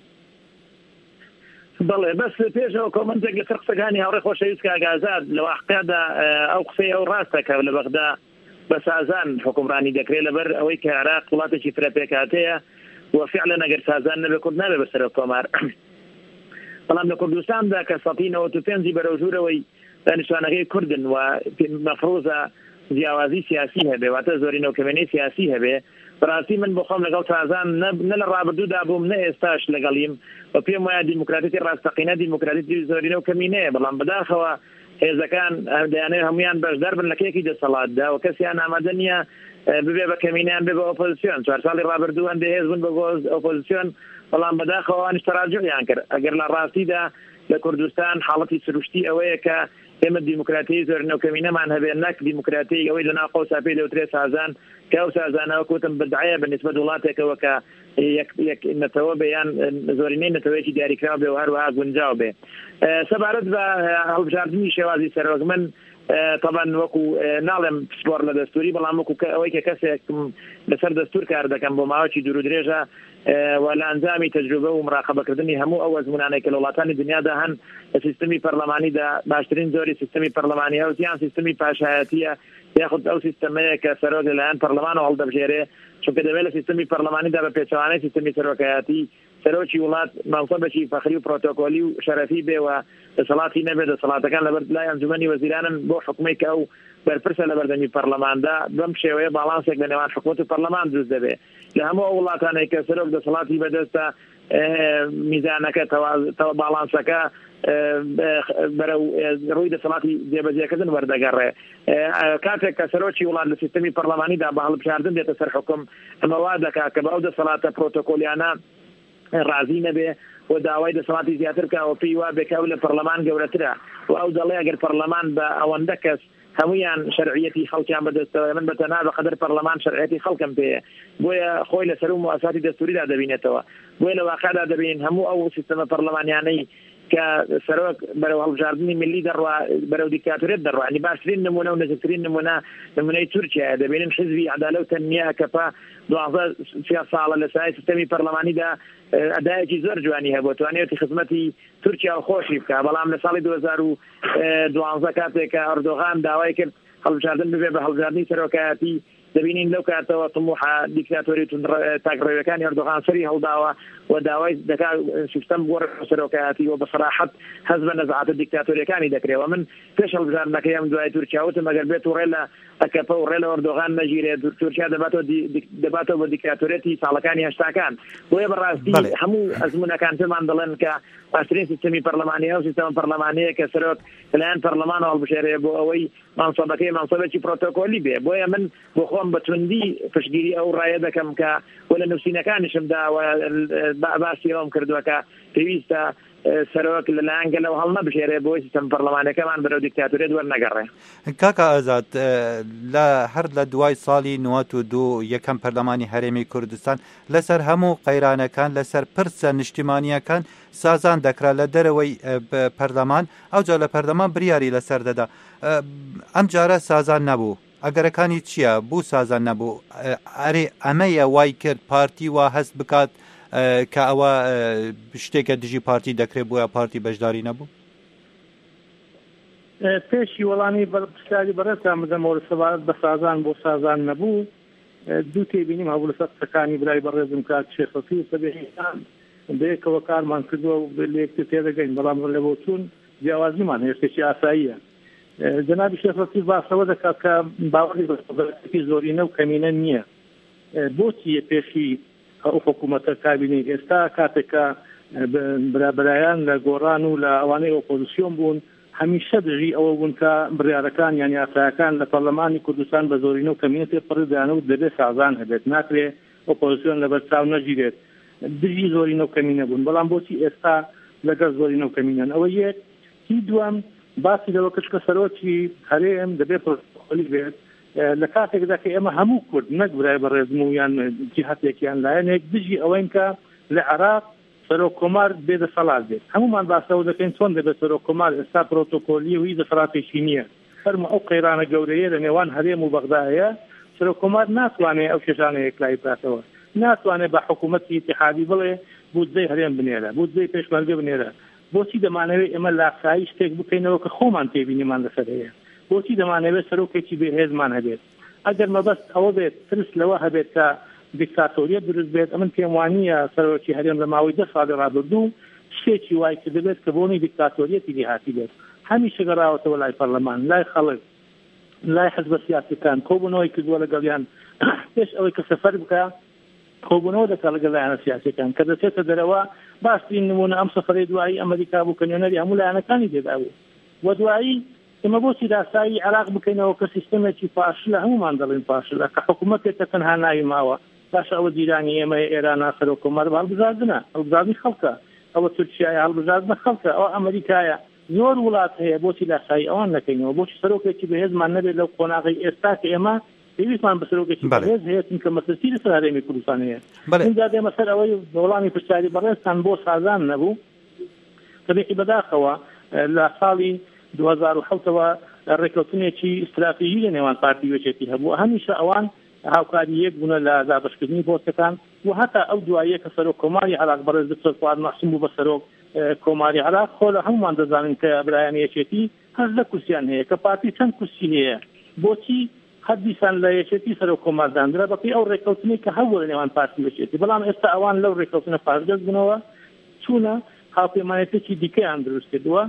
بەڵێ بەس پێشەوە کۆمەنتێک لە قسەکانی هاوڕێ خۆشەویست کاگازاد لە واقعدا ئەو قسەی ئەو ڕاستەکە لە بەغدا بە سازان حکومڕانی دەکرێت لەبەر ئەوەی کە عێراق وڵاتێکی فرەپێکاتەیە وفعلا ئەگەر سازان نەبێ کورد نابێ بەسەر کۆمار. بەڵام لە کوردستاندا کە 95 بەرەو ژوورەوەی دانیشتوانەکەی کوردن و مەفروضە جیاوازی سیاسی هەبێ واتە زۆرینەوە کەمێنەی سیاسی هەبێ، بەڕاستی من بۆ خۆم لەگەڵ سازان نە لە ڕابردوودا بووم نە ئێستاش لەگەڵیم و پێم وایە دیموکراتیەتی ڕاستەقینە دیموکراتیەتی زۆرینەوە کەمینەیە، بەڵام بەداخەوە هێزەکان دەیانەوێت هەمویان بەشدار بن لە کێکی دەسەڵاتدا و کەسیان ئامادە نییە ببێ بە کەمینیان بێ بە ئۆپۆزیسیۆن. 4 ساڵی ڕابردوو هەندێک هێز بوون بە ئۆپۆزیسیۆن، بەڵام بەداخەوە ئەوانیش تەراجعیان کرد. ئەگەر لە ڕاستیدا لە کوردستان حاڵەتی سروشتی ئەوەیە کە ئێمە دیموکراتی زۆرینەوە کەمینەمان هەبێ، نەک دیموکراتی ئەوەی لەناو قەوسا پێی دەوترێت سازان کە ئەو سازانەوە کوتم بەدعایە بەنسبەت وڵاتێکەوە کە یەک نەتەوە بێ یان زۆرینەی نەتەوەیەکی دیاریکراوە بێ و هەروەها گونجاو بێ. سەبارەت بە هەڵبژاردننی شێوازی سەرۆک من طبعا وەکو ناڵێم پسپۆر لە دەستوری، بەڵام وەکو ئەوەی کە کەسێک لەسەر دەستور کار دەکەم بۆ ماوەی دوور و درێژە و لە ئەنجامی تەجروبە و مراقبەکردنی هەموو ئەو ئەزمونانەی کە لە وڵاتانی دنیادا هەن لە سیستمی پەرلەمانیدا باشترین زۆری سیستمی پەرلەمانی هەوتیان سیستمی پاشایەتیە یاخود ئەو سیستەمەیە کە سەرۆک لەلایەن پەرلەمانەوە هەڵدەبژێرێ، چونکە دەبێت لە سیستمی پەرلەمانیدا بە پێچەوانەی سیستمی سەرۆکایەتی سەرۆکی وڵات مەنسەبێکی فەخری و پرۆتۆکۆلی و شەرەفی بێ و دەسەڵاتی نەبێت. دەسەڵاتەکان لەبەر لای ئەنجومەنی وەزیرانن بۆ حکومەی کە ئەو بەرپرسە لە بەردەمی پەرلەماندا بەم شێوەیە باڵانسێک لە نێوان حکومەت و پەرلەمان دروست دەبێت. لە هەموو ئەو وڵاتانەی کە سەرۆک دەسەڵاتی بەدەستە میزانەکە باڵانسەکە بەرەو ڕووی دەسەڵاتی جێبەجێکردن وەردەگەڕێ. کاتێک کە سەرۆکی وڵات لە سیستەمی پەرلەمانیدا بە هەڵبژاردن دێتە سەر حکم ئەمە وا دەکات کە بە ئەو دەسەڵاتە پرۆتۆکۆلیانە ڕازی نەبێ و داوای دەسەڵاتی زیاتر کە پێی وا بێکە لە پەرلەمان گەورەترە و ئەو دەڵێ ئەگەر پەرلەمان بە ئەوەندە کەس هەمویان شەرعیەتی خەڵکیان بەدەستەوە من بەتەنها بەقەدر پەرلەمان شەرعیەتی خەڵکم پێیە، بۆیە خۆی لەسەر و مواساتی دەستوریدا دەبینێتەوە. بۆیە لە واقعدا دەبین هەموو ئەو سیستەمە پەرلەمانیانەی کە سەرۆک بەرەو هەڵبژاردننی ملی دەڕوا بەرەو دیکتاتۆریەت دەڕوا، ینی باشترین نمونە و نزیکترین نمونەی تورکیا دەبینن حزبی عەدالە و تەنمیە کە 12 ساڵە لە سای سیستەمی پەرلەمانیدا ئەدایەکی زۆر جوانی هەبوو، توانێتی خزمەتی تورکیا خۆشی بکە، بەڵام لە ساڵی 2012 کاتێک کە ئەردۆغان داوای کرد هەڵبژاردن ببێ بە هەڵبژاردننی سەرۆکایەتی دەبینین لەو کاتەوە طموحە دیکتاتۆری تاگڕێوەکانی ئەردۆغان سەری هەڵداوە و داوای دەکات سیستەم بۆ سەرۆکایەتی و بەسەراحەت حەز بە نەزعاتە دیکتاتۆریەکانی دەکرێەوە. من پێش هەڵبژاردنەکەی ئەم دوای تورکیا وتم ئەگەر بێت و ڕێ لە ئەکەپە و ڕێ لە ئەردۆغان نەگیرێت تورکیا دەباتەوە بە دیکتاتۆرێتی ساڵەکانی هەشتاکان. بۆیە بەڕاستی هەموو ئەزمونەکان پێمان دەڵێن کە باشترین سیستەمی پەرلەمانی و سیستەمە پەرلەمانەیە کە سەرۆک لەلایەن پەرلەمان هەڵبژێرێ بۆ ئەوەی مانسەبەکەی مانسەبێکی پرۆتۆکۆلی بێ. بۆیە من بۆ خۆم بە توندی پشتگیری ئەو ڕایە دەکەم کە وە لە نووسینەکانیشمدا باسی ئەوم کردووە کە پێویستە سەرۆک لەلایەن گەلەوە هەڵ نەبژێرێ بۆی سیستەم پەرلەمانەکەمان بەرەو دیکتاتۆریەت وەرنەگەڕێ.
کاکا ئازاد هەر لە دوای ساڵی 92 یەکەم پەرلەمانی هەرێمی کوردستان لەسەر هەموو قەیرانەکان لەسەر پرسە نیشتیمانیەکان سازان دەکرا لە دەرەوەی پەرلەمان، ئەوجا لە پەرلەمان بریاری لەسەر دەدا. ئەم جارە سازان نەبوو، ئەگەرەکانی چییە بوو سازان نەبوو؟ ئەرێ ئەمەیە وای کرد پارتی وا هەست بکات کە ئەوە شتێکە دژی پارتی دەکرێت بووە پارتی بەشداری نەبوو؟
پێشی وەڵامی بەرپرسیاری بەڕێزان بدەمەوە سەبارەت بە سازان بۆ سازان نەبوو. دوو تێبینیم هەبوو لەسەر قسەکانی برای بەڕێزم کات شێخەفی و سەبێحیان بەیەکەوە کارمان کردووە و لە یەکتر تێدەگەین، بەڵام لەبۆ چوون جیاوازیمان هێشتێکی ئاساییە. جەنابی شێخەفی باسەوە دەکات کە باوەڕی بەسەبەتی زۆرینە و کەمینە نییە. بۆچی پێشی ئەو حکوومەتە کابینەی ئێستا کاتێکە برابرایان لە گۆڕان و لە ئەوانەی ئۆپۆزیسیۆن بوون هەمیشە دژی ئەوە بوون کە بڕیارەکان یان یاساکان لە پەرلەمانی کوردستان بە زۆرینە و کەمینە تێپەڕدایانە و دەبێت سازان هەبێت، ناکرێت ئۆپۆزیسیۆن لەبەر چاو نەگیرێت، دژی زۆرینە و کەمینە بوون. بەڵام بۆچی ئێستا لەگەڵ زۆرینە و کەمینەن؟ ئەوە یەک. هی دووەم باسی لەوە کەچکە سەرۆکی هەرێم دەبێت پرۆتۆکۆلی بێت لە کاتێکدا کە ئێمە هەموو کورد نەک برای بەڕێزم و یان جیهەتێکیان لایەنێک دژی ئەوەین کە لە عێراق سەرۆک کۆمار بێدەسەڵات بێت هەمومان باسەوە دەکەین چۆن دەبێت سەرۆک کۆمار ئێستا پرۆتۆکۆلی و هیچ دەسەڵاتێکی نییە فەرمو ئەو قەیرانە گەورەیە لە نێوان هەرێم و بەغدایە سەرۆک کۆمار ناتوانێت ئەو کێشانەیە کلای بکاتەوە ناتوانێت بە حکوومەتی ئیتیحادی بڵێ بودجەی هەرێم بنێرە بودجەی پێشمەرگە بنێرە بۆچی دەمانەوێت ئێمە لاقایی شتێک بکەینەوە کە خۆمان تێبینیمان لەسەر هەیە بۆچی دەمانەوێت سەرۆکێکی بێهێزمان هەبێت ئەگەر مەبەست ئەوە بێت ترس لەوە هەبێت کە دیکتاتۆریەت دروست بێت ئەمن پێم وانییە سەرۆکی هەرێم لە ماوەی 10 ساڵی ڕابردوو شتێکی وای کە دەبێت کە بۆنی دیکتاتۆریەتی داهاتی بێت هەمیشە گەڕاوەتەوە لای پەرلەمان لای خەڵک لای حزب سیاسیەکان کۆبوونەوەی کردووە لەگەڵیان پێش ئەوەی کە سەفەر بکە کۆبوونەوە دەکات لەگەڵ لایەنە سیاسیەکان کە دەچێتە دەرەوە باشترین نمونە ئەم سەفەرەی دوایی ئەمریکا بوو کە نوێنەری هەموو لایەنەکانی تێدا بوو و دوایی ئێمە بۆچی داسایی عێراق بکەینەوە کە سیستەمێکی پاشلە هەمومان دەڵێن پاشلە کە حکوومەتێکە تەنها ناوی ماوە باش ئەوە جیرانی ئێمە ئێران سەرۆک کۆمار هەڵبژاردنە هەڵبژاردنی خەڵکە ئەوە تورکیایە هەڵبژاردنە خەڵکە ئەوە ئەمریکایە زۆر وڵات هەیە بۆچی داسایی ئەوان نەکەینەوە بۆچی سەرۆکێکی بەهێزمان نەبێت لەو قۆناغی ئێستا کە ئێمە پێویستمان بە سەرۆکێکی بەهێز هەیە کە مەسەرتی لەسەر هەرێمی کوردستان هەیە اینجا دێمە سەر ئەوەی وەڵامی پرسیاری بەڕێزتان بۆ سازان نەبوو تەبیعی بەداخەوە لە ساڵی 2007ەوە ڕێکەوتنێکی استراتیژی لە نێوان پارتی وێچێتی هەبوو هەمیشە ئەوان هاوکاری یەک بوونە لە دابەشکردنی پۆستەکان و هەتا ئەو دواییە کە سەرۆک کۆماری عێراق بەڕێز دکتۆر فواد مەحسوم بوو بە سەرۆک کۆماری عێراق خۆ لە هەمومان دەزانن کە برایانی یەکێتی هەر لە کورسیان هەیە کە پارتی چەند کورسی هەیە بۆچی حەدیسان لە یەکێتی سەرۆک کۆمارداندرا بەپێی ئەو ڕێکەوتنی کە هەبوو لە نێوان پارتی وێچێتی بەڵام ئێستا ئەوان لەو ڕێکەوتنە پاشگەز بنەوە چوونە هاوپەیمانێتێکی دیکەیان دروست کردووە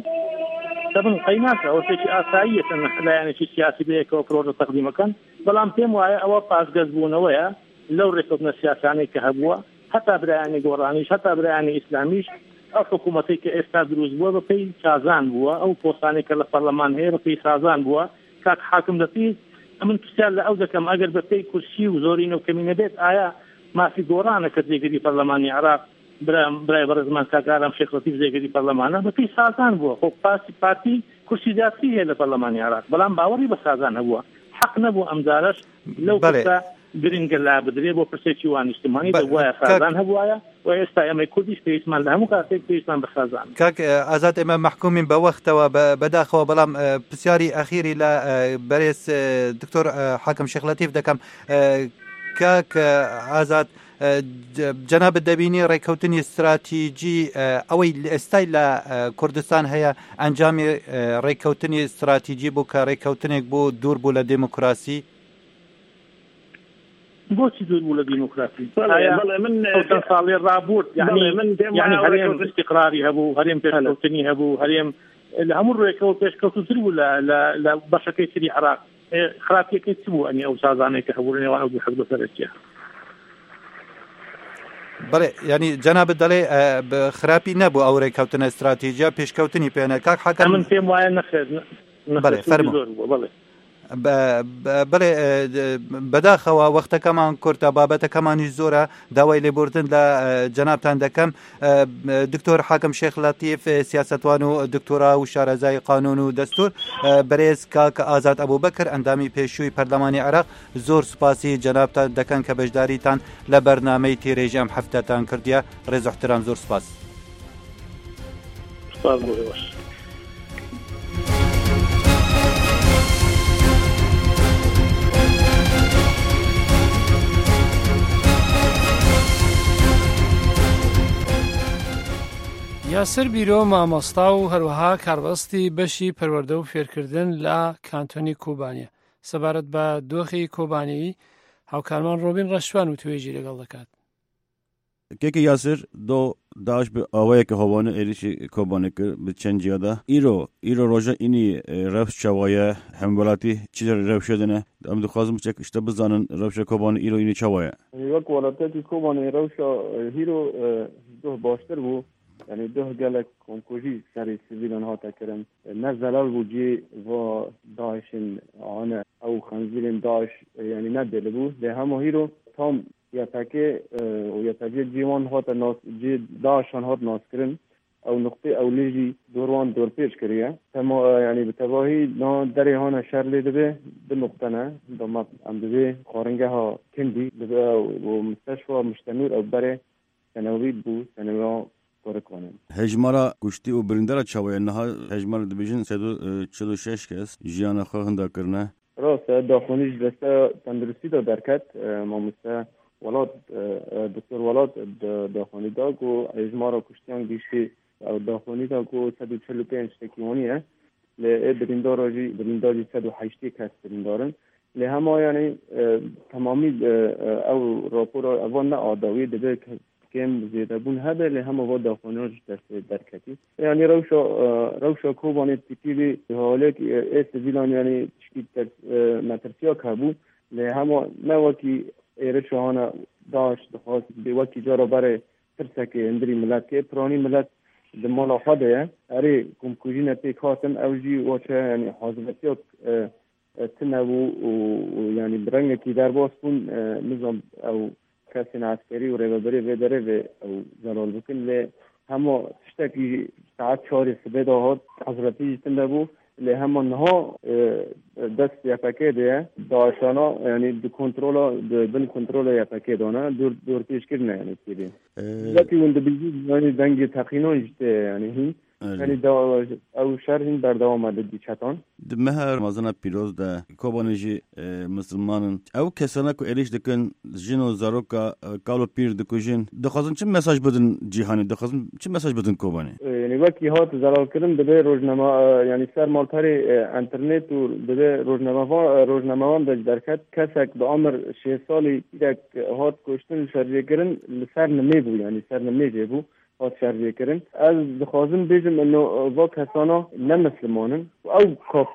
طبعا قەیناکە ئەوەشێکی ئاساییە لایەنێکی سیاسی بەیەکەوە پرۆژە تەقدیمەکەن بەڵام پێم وایە ئەوە پاشگەز بوونەوەیە لەو ڕێکەوتنە سیاسانەی کە هەبووە هەتا برایانی گۆڕانیش هەتا برایانی ئیسلامیش ئەو حکوومەتەی کە ئێستا دروست بووە بەپێی سازان بووە ئەو پۆستانێک کە لە پەرلەمان هەیە بەپێی سازان بووە کاک حاکم دەپی ئەمن پرسیار لە ئەو دەکەم ئەگەر بەپێی کورسی و زۆرین و کەمینە بێت ئایا مافی گۆڕانە کە جێگیری پەرلەمانی عێراق برای بەڕێزمان کاکارم شێخ لەتیف جێگیری پەرلەمانە بەپێی سازان بووە خۆ پارتی کورسی زیاتری هەیە لە پەرلەمانی عێراق بەڵام باوەڕی بە سازان هەبووە حەق نەبوو ئەم جارەش لەو کورسە گرنگە لا بدرێ بۆ پرسێکی وانیشتمانی دەوایە سازان هەبووایە و ئێستا ئەمە کوردیش پێویستمان لە هەموو کاتێک پێویستمان بە سازان
کاک ئازاد ئێمە محکومین بە وەختەوە بەداخەوە بەڵام پرسیاری ئەخیری لە بەرێز دکتۆر حاکم شێخ لەتیف دەکەم کاک ئازاد جەنابەت دەبینی ڕێکەوتنی استراتیژی ئەوەی ئێستای لە کوردستان هەیە ئەنجامی ڕێکەوتنی استراتیژی بوو کە ڕێکەوتنێک بۆ دوور بوو لە دموکراسی
بۆچی دوور بوو لە دیموکراسی من ساڵێ ڕابرد یعنی هەرێم استقراری هەبوو هەرێم پێشکەوتنی هەبوو هەرێم لە هەموو ڕێکەوە پێشکەوتتر بوو لە بەشەکەی سری عێراق خراپیەکەی چ بوو ئەنی ئەو سازانەی کە هەبوو لە نێوان ئەو دوو حزب سەرەکیە
بەڵێ ینی جەنابەت دەڵێ خراپی نەبوو ئەو ڕێکەوتنە استراتیژیا پێشکەوتنی پێنە کاک حاکم
من پێم وایە نەخێر
بەڵێ فەرموو بڵێ بەداخەوە وەختەکەمان کورتە بابەتەکەمانی زۆرە داوای لێبوردن لە جەنابتان دەکەم دکتۆر حاکم شێخ لەتیف سیاسەتوان و دکتۆرا و شارەزای قانون و دەستور بەرێز کاک ئازاد ئەبوبەکر ئەندامی پێشووی پەرلەمانی عێراق زۆر سوپاسی جەنابتان دەکەن کە بەشداریتان لە بەرنامەی تێرێژی ئەم هەفتەتان کردیە ڕێز و احترام زۆر سوپاس.
یاسر بیرۆ مامۆستا و هەروەها کاربەستی بەشی پەروەردە و فێرکردن لە کانتۆنی کۆبانیە سەبارەت بە دۆخی کۆبانیایی هاوکارمان ڕۆبین ڕەشوان و توێژی لەگەڵ دەکات.
کێکی یاسر دۆ داش ئەوەیە کە هەوانە عێریشی کۆبانێ کرد بە چەند جیادا ئیرۆ ڕۆژە ئینی ڕەوش چاوایە هەمولاتی چی ڕەوشێدنە ئەم دخوازم شتە بزانن ڕەوشە کۆبانە ئیرۆ ئینی چاوایە
وەک وڵاتێکی کۆبانێ ڕەوشە هیرۆ دۆ باشتر بوو يعني ده جالك كونكوجي سري سيفيلان هاتا كرم نزلال بوجي و داعشن عنا او خنزيرين داعش يعني ندل بو ده هم هيرو تام يتاكي ويتاجي جيوان هاتا ناس جي داعشان هات ناس كرن او نقطه او ليجي دوروان دور پیش كريه تما يعني بتباهي نا دري هانا شر لي دبه بالنقطه نه دما ام دبه خارنگها كندي دبه ومستشفى مشتنور او بره سنويد بو سنوات کنیم.
هجمارا گشتی و برندارا چاوی نها هجمارا دبیجن 146 کس جیان خو هندا کرنه
راست داخونیش دسته تندرستی دا درکت مامسته ولاد دکتر ولاد داخونی دا گو هجمارا کشتیان گیشی او داخونی دا گو 145 تکیونیه لی برنداری 108 کس برندارن لی همه یعنی تمامی او راپور اول نه آداوی دبه کم زیاده بون هده لی همه با داخونیش دست درکتی یعنی روشا کوبانی تیکیلی حاله که سویلان یعنی تشکیل مترسیا کبو لی همه نه وکی ایرشوهانا داشت خواست به وکی جارا بره ترسکه اندری ملت که پرانی ملت دمالا خواده اره کمکوژی نتی خواستن اوجی وچه یعنی حاضرتیات تنبو و یعنی برنگه که در باز بون نظام او کسی عسکری و ریبری و داره و زلال بکن لی همه تشتکی ساعت 4 صبح داهات حضرتی تنبو لی همه نها دست یا پکه ده داشانا یعنی دو کنترول بین کنترول یا پکه دانه دور پیش کرنه یعنی تیری لکی اون دبیجی یعنی دنگی تقینا ایجته یعنی هی یعنی او شرحین در دوام آمده دیچتان
مهر مازنا پیروز ده کوبانجی مسلمانن او کسانه که ایریش دکن جن و زاروکا کالو پیر دکوژن دخوازن چه مساج بدن جیهانی دخوازن چه مساج بدن کوبانی
یعنی وقتی هات زلال کردن دبه روزنامه یعنی سر مالتاری انترنت و دبه روزنامه‌وان درکت کسک به عمر 6 سالی یک هات کشتن شرجه کردن سر نمی بو یعنی سر نمی جبو هات شرجه کردن از دخوازن بیجم انه با کسانا نمسلمانن او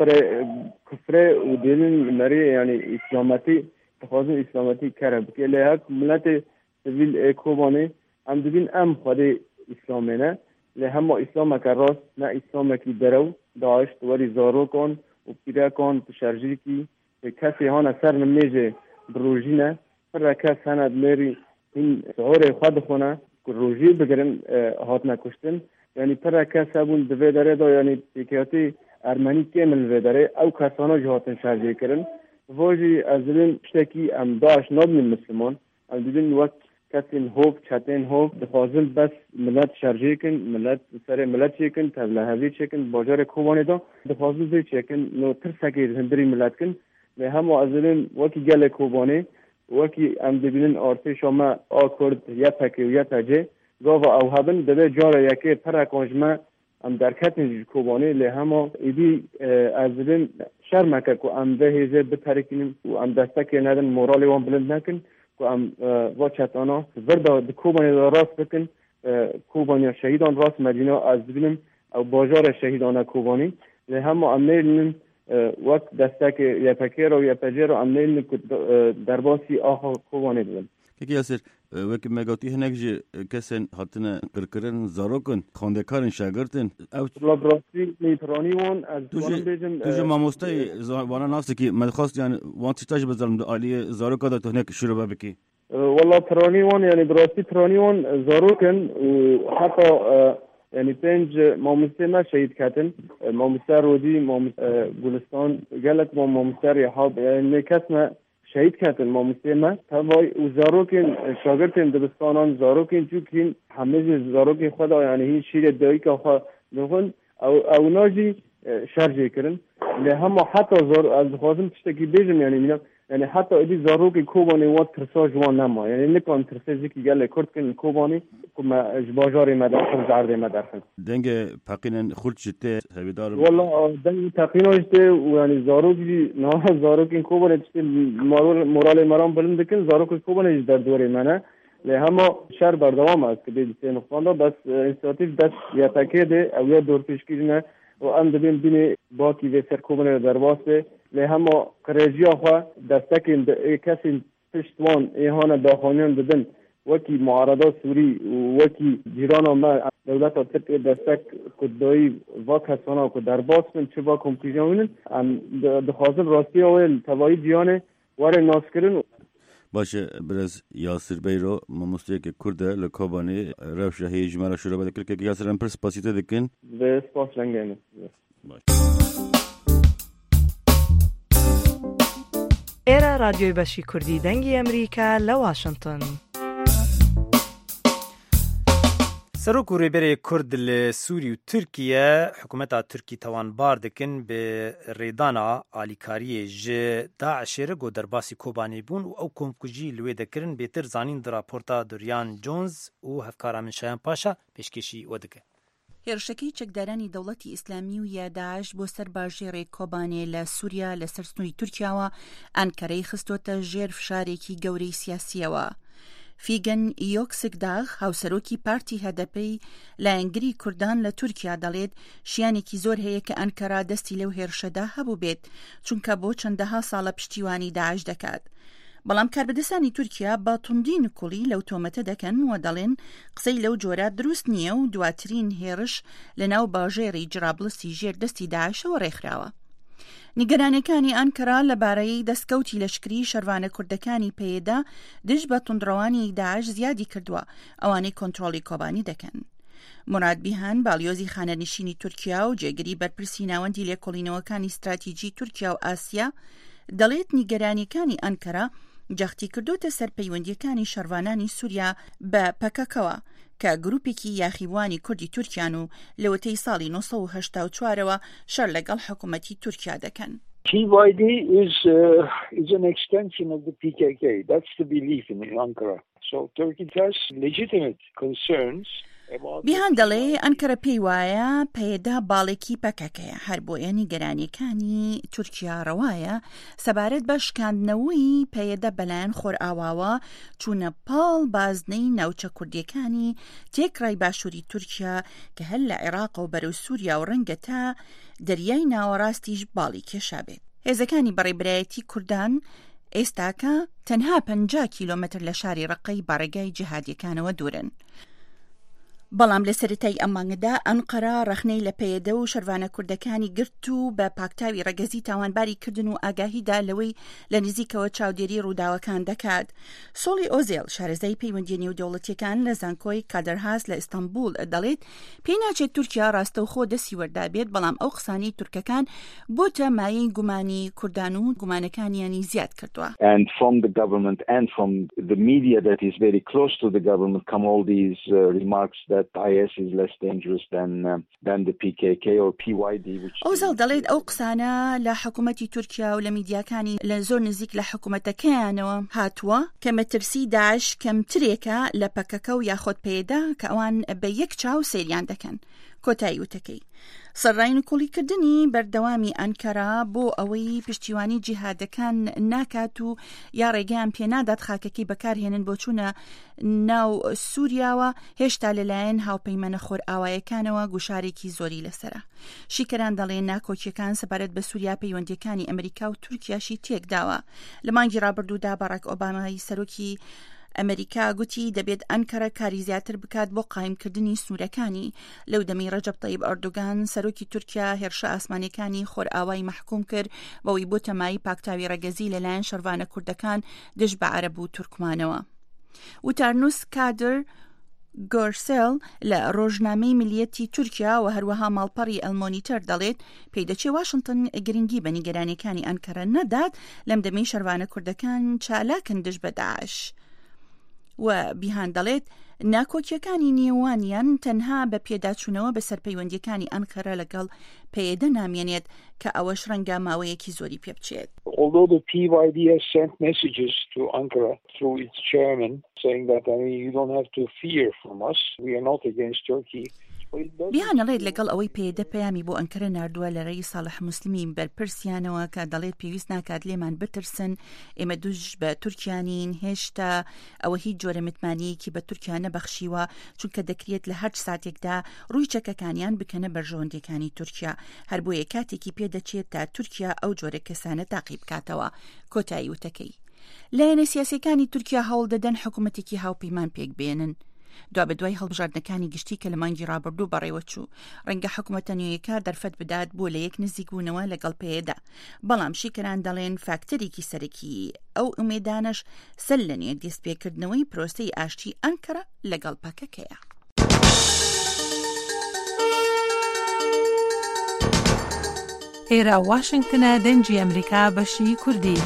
کفر و دینن مری یعنی اسلامتی دخوازن اسلامتی کرد که لیهک ملت سویل کوبانی هم دبین ام خود اسلامی نه لی همه اسلام که راست نه اسلام که درو داشت ولی زارو کن و پیدا کن شرجی کی کسی هان اثر نمیجه بروژی نه پر کس هند میری این سهور خود خونه که روژی بگرن هات نکشتن یعنی پر کس هبون دوی داره دا یعنی تکیاتی ارمنی کامل وی داره او کسانا جهاتن شرجی کرن واجی از دلین شتکی ام داشت نبنی مسلمان ام دلین وقت کسین هوب چتین هوب دخوازن بس ملت شرجی کن ملت سر ملت چیکن تبله هوی چیکن باجار کوبانی دا دخوازن زی چیکن نو ترسکی هندری ملت کن به همه ازلین وکی گل کوبانی وکی ام دبینن آرتی شما آکرد یا پکی و یا تجه گاوا او هبن دبه جار یکی پر کنجمه ام درکت نجی کوبانی لی همه ایدی ازلین شرمکه که ام ده هیزه بترکنیم و ام دستکی ندن مورالی وان بلند نکن که ام واچتانا وردا کوبانی دا راست بکن کوبانی شهیدان راست مدینه از بینم او باجار شهیدان کوبانی لی همه ام نیلن وقت دستک یا پکر و یا پجر و ام نیلن که درباسی آخا کوبانی بودن
که یاسر وکی مگاتی هنگ جی کسین حتنا کرکرن زاروکن خاندکارن شاگردن
او لابراسی نیپرانی وان از دوان بیجم
توجه ماموسته وانا ناستی که مدخواست یعنی وان تشتاج بزرم دو آلی زاروکا دا تو هنگ شروع بکی
والله پرانی وان یعنی براسی پرانی وان زاروکن و حتی یعنی 5 ماموسته ما شهید کتن ماموسته رودی ماموسته گلستان گلت ماموسته ریحاب یعنی کس ما شهید کردن ماموسته ما توای و زاروکین شاگردن دبستانان زاروکین چوکین همه زاروکین خدا یعنی هیچ شیر دایی که خدا نخون او ناجی شرجه کردن لی همه حتی از خوازم تشتکی بیجم یعنی مینا یعنی حتی ایدی زاروکی کوبانی وات ترسا جوان نما یعنی نکان ترسا زی گله کرد کن کوبانی که ما جباجاری مدرخن زرده مدرخن
دنگ پاکینن خورد جته هیدار
والله دنگ تقینا جته و یعنی زاروکی نه زاروکی کوبانی جته مورال مرام بلند کن زاروکی کوبانی در دوره منه لی همه شهر بردوام است که دیگه نخوانده بس انستاتیف دست یا تکیده او یا دور پیشگیری و ام دبین بینی باکی و سرکوبنه در واسطه لی همه کرجی آخوا دستکین کسی پشتوان ایهان داخانیان دادن وکی معارضات سوری و وکی جیران ما دولت ترک دستک کدایی و کسانا که در واسطه چه با کمکیجانین ام دخوازن راستی اویل توایی جیانه واره ناس کرن
باشه برز یاسر بیرو ماموسته که کرده لکوبانی روش هیچ مرا شروع بده کرد که یاسر امپرس پاسیته دکن
به سپاس لنگه
ایرا رادیوی بشی کردی دنگی امریکا لواشنطن
سروک و ریبری کرد لسوری و ترکیه حکومت ترکی توانبار دکن به ریدانا آلیکاری ج داعش رگو در باسی کوبانی بون و او کمکجی لوی دکرن بیتر زانین در راپورتا دوریان جونز و هفکارا من شایان پاشا پیشکشی ودکه.
هێرشەکەی چەکدارانی دەوڵەتی ئیسلامی و یاداعش بۆ سەر باژێڕێک کۆبانێ لە سووریا لەسەر سنووری تورکیاوە ئەنکەرەی خستۆتە ژێر فشارێکی گەورەی سیاسیەوە. فیگەن یۆکسکداغ هاوسەرۆکی پارتی هەدەپەی لایەنگری کوردان لە تورکیا دەڵێت شیانێکی زۆر هەیە کە ئەنکەرا دەستی لەو هێرشەدا هەبوو بێت چونکە بۆ چەندەها ساڵە پشتیوانی داعش دەکات. بەڵام کاربەدەستانی تورکیا با توندی نکوڵی لەو تۆمەتە دەکەن و دەڵێن قسەی لەو جۆرە دروست نییە و دواترین هێرش لەناو باژێڕی جرابلسی ژێر دەستی داعشەوە ڕێکخراوە. نیگەرانەکانی ئەنکەرا لەبارەی دەستکەوتی لەشکری شەروانە کوردەکانی پێدا دژ بە توندڕەوانی داعش زیادی کردووە ئەوانەی کۆنتڕۆڵی کۆبانی دەکەن. مراد بیهان باڵیۆزی خانەنشینی تورکیا و جێگری بەرپرسی ناوەندی لێکۆڵینەوەکانی استراتیجی تورکیا و ئاسیا دەڵێت نیگەرانیەکانی ئەنکەرا جەختی کردوتە سەر پەیوەندیەکانی شەروانانی سووریا بە پەکەکەوە کە گروپێکی یاخیبوانی کوردی تورکیان و لەوەتەی ساڵی 1984ەوە شەر لەگەڵ حکوومەتی تورکیا دەکەن.
PYD is an extension of the PKK. That's the belief in Ankara. So Turkey has legitimate concerns.
بیهان دەڵێ ئەنکەرە پێی وایە پێدا باڵێکی پەکەکەیە هەر بۆیە نیگەرانیەکانی تورکیا ڕەوایە سەبارەت بە شکاندنەوەی پێدا بەلایەن خۆرئاواوە چوونە پاڵ بازنەی ناوچە کوردیەکانی تێکڕای باشووری تورکیا کە هەر لە عێراق و بەرەو سووریا و ڕەنگە تا دەریای ناوەڕاستیش باڵی کێشا بێت. هێزەکانی بەڕێبرایەتی کوردان ئێستاکە تەنها 50 کیلۆمەتر لە شاری ڕەقەی بەڕێگای جیهادیەکانەوە دوورن. بەڵام لە سەرەتای ئەمانگەدا ئەنقەرا ڕەخنەی لە پێیەدە و شەروانە کوردەکانی گرت و بە پاکتاوی ڕەگەزی تاوانباری کردن و ئاگاهیدا لەوەی لە نزیکەوە چاودێری ڕووداوەکان دەکات. سۆڵی ئۆزێل شارەزای پەیوەندی نێودەوڵەتیەکان لە زانکۆی کادرهاس لە ئیستانبول دەڵێت پێی ناچێت تورکیا ڕاستەوخۆ دەستی وەردا بێت بەڵام ئەو قسانی تورکەکان بۆتە مایەی گومانی کوردان و گومانەکانیانی زیاد کردووە.
And from the government and from the media that is very close to the government come all these remarks that IS is less dangerous than the PKK or PYD.
ئۆزەڵ دەڵێت ئەو قسانە لە حکوومەتی تورکیا و لە میدیاکانی لە زۆر نزیک لە حکوومەتەکەیانەوە هاتووە کە مەترسی داعش کەمترێکە لە پەکەکە و یاخۆت پێدا کە ئەوان بە یەک چاو سەیریان دەکەن. کۆتایی وتەکەی سەرڕای نکۆڵیکردنی بەردەوامی ئەنکەرا بۆ ئەوەی پشتیوانی جیهادەکان ناکات و یا ڕێگەیان پێنادات خاکەکەی بەکارهێنن بۆ چوونە ناو سووریاوە هێشتا لەلایەن هاوپەیمانە خۆرئاوایەکانەوە گوشارێکی زۆری لەسرە. شیکەران دەڵێن ناکۆکیەکان سەبارەت بە سووریا پەیوەندیەکانی ئەمریکا و تورکیاشی تێکداوە. لە مانگی ڕابردوودا باراک ئۆبامای سەرۆکی ئەمریکا گوتی دەبێت ئەنکەرە کاری زیاتر بکات بۆ قایمکردنی سنوورەکانی. لەو دەمەی ڕەجەب تەیب ئەردۆگان سەرۆکی تورکیا هێرشە ئاسمانیەکانی خۆرئاوای محکوم کرد بەوەی بۆ تەمایی پاکتاوی ڕەگەزی لەلایەن شەروانە کوردەکان دژ بە عەرەب و تورکمانەوە. وتارنوس کادر گۆرسێل لە ڕۆژنامەی ملیەتی تورکیا و هەروەها ماڵپەڕی ئەلمۆنیتەر دەڵێت پێدەچێ واشنگتن گرنگی بە نیگەرانیەکانی ئەنکەرە نەدات لەم دەمەی شەروانە کوردەکان چالاکن دژ بە داعش. و بیهان دەڵێت ناکۆکیەکانی نێوانیان تەنها بە پێداچوونەوە بەسەر پەیوەندیەکانی ئەنکەرە لەگەڵ پێدە نامێنێت کە ئەوەش ڕەنگە ماوەیەکی زۆری پێ بچێت.
Although the PYD has sent messages to Ankara through its chairman saying that you don't have to fear from us, we are not against Turkey.
بیانەڵێت لەگەڵ ئەوەی پێدە پەیامی بۆ ئەنکەرە ناردووە لە ڕێی ساڵح موسلیمی بەرپرسیانەوە کە دەڵێت پێویست ناکات لێمان بترسن ئێمە دوژ بە تورکیانین هێشتا ئەوە هیچ جۆرە متمانیەکی بە تورکیا نەبەخشیوە چونکە دەکرێت لە هەر ساتێکدا ڕووی چەکەکانیان بکەنە بەرژەوەندەکانی تورکیا هەر بۆیە کاتێکی پێدەچێت تا تورکیا ئەو جۆرە کەسانە تاقی بکاتەوە. کۆتایی وتەکەی لایەنە سیاسیەکانی تورکیا هەوڵ دەدەن حکوومەتێکی هاوپەیمان پێک بێنن. دوا بە دوای هەڵبژاردنەکانی گشتی کە لە مانگی ڕابردوو بەڕێوە چوو ڕەنگە حکوومەتە نوێیەکە دەرفەت بدات بۆ لە یەک نزیکبوونەوە لەگەڵ پێدا. بەڵام شیکەران دەڵێن فاکتەرێکی سەرەکی ئەو ئومێدانەش سەر لە نوێ دەستپێکردنەوەی پرۆسەی ئاشتی ئەنکەرە لەگەڵ پاکەکەیە.
ئێرە واشنگتنە دەنجی ئەمریکا بەشی کوردی.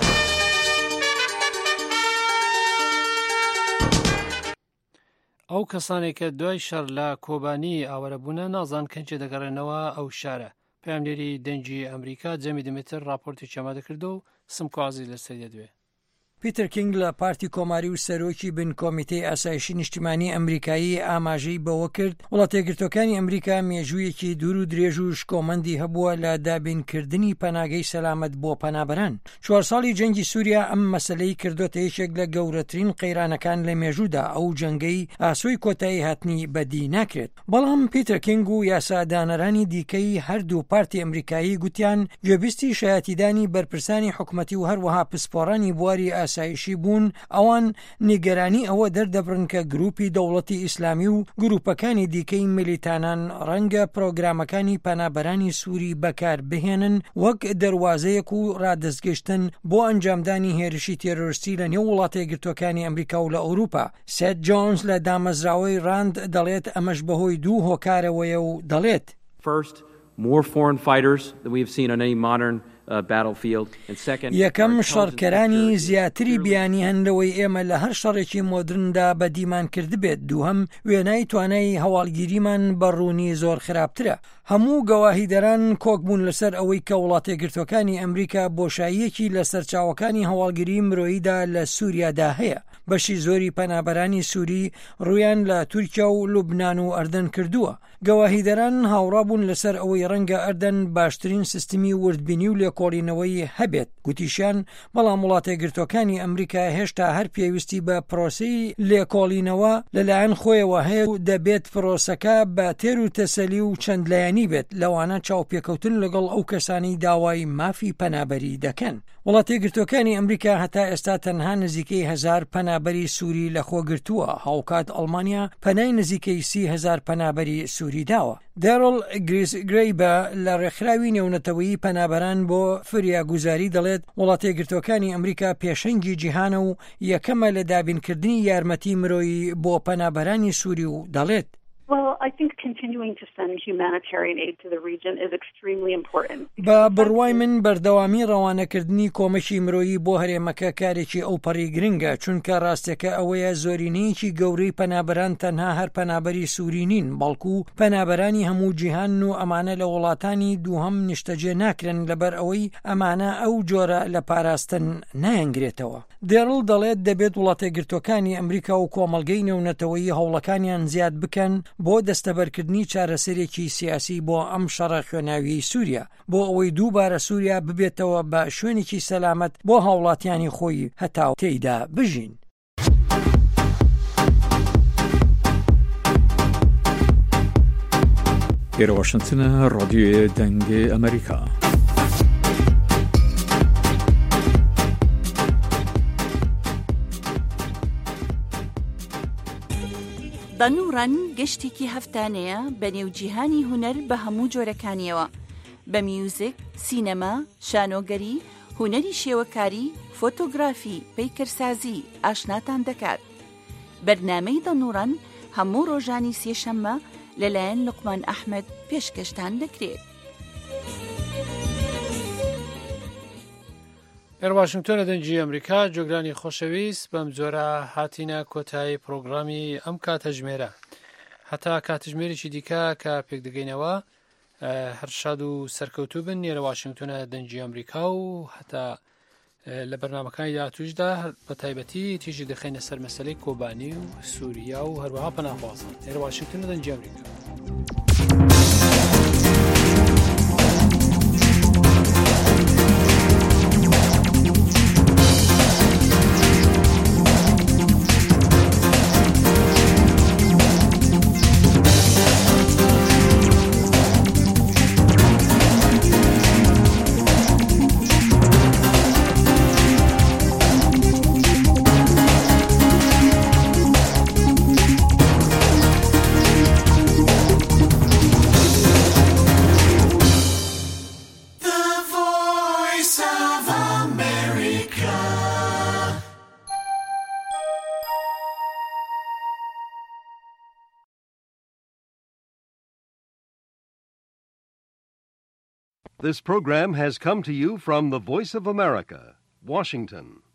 ئەو کەسانێک کە دوای شەڕ لە کۆبانی ئاوەرەبوونە نازان کەنجێ دەگەڕێنەوە ئەو شارە. پەیامنێری دەنگی ئەمریکا جەمی دمتر راپۆرتی چەمەدەکردو و سمکوازی لەسەر دەدوێ.
پیتر کینگ لە پارتی کۆماری و سەرۆکی بن کۆمیتەی ئاسایشی نیشتیمانی ئەمریکایی ئاماژەی بەوە کرد وڵاتە یەکگرتوەکانی ئەمریکا مێژوویەکی دوور و درێژ و شکۆمەندی هەبووە لە دابینکردنی پەناگەی سەلامەت بۆ پەنابەران. 4 ساڵی جەنگی سووریا ئەم مەسەلەی کردوتە یەکێک لە گەورەترین قەیرانەکان لە مێژوودا. ئەو جەنگەی ئاسۆی کۆتایی هاتنی بەدی ناکرێت. بەڵام پیتر کینگ و یاسادانەرانی دیکەی هەردوو پارتی ئەمریکایی گوتیان گوێبیستی شایەتیدانی بەرپرسانی حکومەتی و هەروەها پسپۆڕانی بواری ئاسایشی بوون. ئەوان نیگەرانی ئەوە دەردەبرن کە گروپی دەوڵەتی ئیسلامی و گروپەکانی دیکەی میلیتانان ڕەنگە پرۆگرامەکانی پەنابەرانی سووری بەکار بهێنن وەک دەواازەیەک و ڕادەستگەشتن بۆ ئەنجامدانی هێرشی تێرۆریستی لە نێو وڵاتە یەکگرتوەکانی ئەمریکا و لە ئەوروپا. سێت جۆنز لە دامەزراوەی ڕاند دەڵێت ئەمەش بەهۆی دوو هۆکارەوەیە و دەڵێت
First, more foreign fighters than we have seen on any modern battlefield. And second,
یەکەم شەڕکەرانی زیاتری بیانی هەندەوەی ئێمە لە هەر شەڕێکی مۆدرندا بەدیمان کردبێت. دووهەم وێنای توانای هەواڵگیریمان بەڕوونی زۆر خراپترە. هەموو گەواهیدەران کۆک بوون لەسەر ئەوەی کە وڵاتە یەکگرتوەکانی ئەمریکا بۆشاییەکی لە سەرچاوەکانی هەواڵگیری مرۆییدا لە سووریادا هەیە. بەشی زۆری پەنابەرانی سووری ڕویان لە تورکیا و لوبنان و ئەردەن کردووە. گەواهیدەران هاوڕابوون لەسەر ئەوەی ڕەنگە ئەردەن باشترین سیستمی وردبینی و لێکۆڵینەوەی هەبێت. گوتیشیان بەڵام وڵاتە یەکگرتوەکانی ئەمریکا هێشتا هەر پێویستی بە پرۆسەی لێکۆڵینەوە لەلایەن خۆیەوە هەیە و دەبێت پرۆسەکە بە تێر و تەسەلی و چەندلایەنی بێت لەوانە چاوپێکەوتن لەگەڵ ئەو کەسانی داوای مافی پەنابەری دەکەن. وڵاتە یەکگرتوەکانی ئەمریکا هەتا ئێستا تەنها نزیکەی 1000 پەنابەری سووری لەخۆگرتووە. هاوکات ئەڵمانیا پەنای نزیکەی 30,000 پەنابەری سووری داوە. دەرڵ گریسگرەیبە لە ڕێکخراوی نێونەتەوەیی پەنابەران بۆ فریاگوزاری دەڵێت وڵاتە یەکگرتوەکانی ئەمریکا پێشەنگی جیهانە و یەکەمە لە دابینکردنی یارمەتی مرۆیی بۆ پەنابەرانی سووری و دەڵێت
Well, I think continuing to send humanitarian aid to the region is extremely important.
بە بڕوای من بەردەوامی ڕەوانەکردنی کۆمەکی مرۆیی بۆ هەرێمەکە کارێکی ئەوپەڕی گرنگە چونکە ڕاستەکە ئەوەیە زۆرینەیەکی گەورەی پەنابەران تەنها هەر پەنابەری سووری نین بەڵکو پەنابەرانی هەموو جیهان و ئەمانە لە وڵاتانی دووهەم نیشتەجێ ناکرن لەبەر ئەوەی ئەمانە ئەو جۆرە لە پاراستن نایەنگرێتەوە. دێڕڵ دەڵێت دەبێت وڵاتە یەکگرتوەکانی ئەمریکا و کۆمەلگەی نێونەتەوەیی هەوڵەکانیان زیاد بکەن بۆ دەستەبەرکردنی چارەسەرێکی سیاسی بۆ ئەم شەڕە خوێناوی سووریا بۆ ئەوەی دووبارە سووریا ببێتەوە بە شوێنێکی سەلامەت بۆ هاوڵاتیانی خۆی هەتا تێیدا بژین.
ئێرە واشنتنە ڕادیۆیە دەنگی ئەمریکا.
دەنوڕەن گەشتێکی هەفتانەیە بە نێوجیهانی هونەر بە هەموو جۆرەکانیەوە بە میوزیک، سینەما، شانۆگەری، هونەری شێوەکاری، فۆتۆگرافی، پەیکەرسازی ئاشناتان دەکات. بەرنامەی دەنوڕەن هەموو ڕۆژانی سێشەممە لەلایەن لوقمان ئەحمەد پێشکەشتان دەکرێت.
ئێرە واشنگتۆنە دەنگی ئەمریکا جۆگرانی خۆشەویست بەم جۆرە هاتینە کۆتایی پرۆگرامی ئەم کاتەژمێرە هەتا کاتژمێرێکی دیکە کە پێک دەگەینەوە هەر شاد و سەرکەوتوو بن. ئێرە واشنگتۆنە دەنگی ئەمریکا و هەتا لە بەرنامەکانی داهاتووشدا بە تایبەتی تیژی دەخینە سەر مەسەلەی کۆبانی و سووریا و هەروەها پەناهوازان. ئێرە واشنگتۆنە دەنگی ئەمریکا.
This program has come to you from the Voice of America, Washington.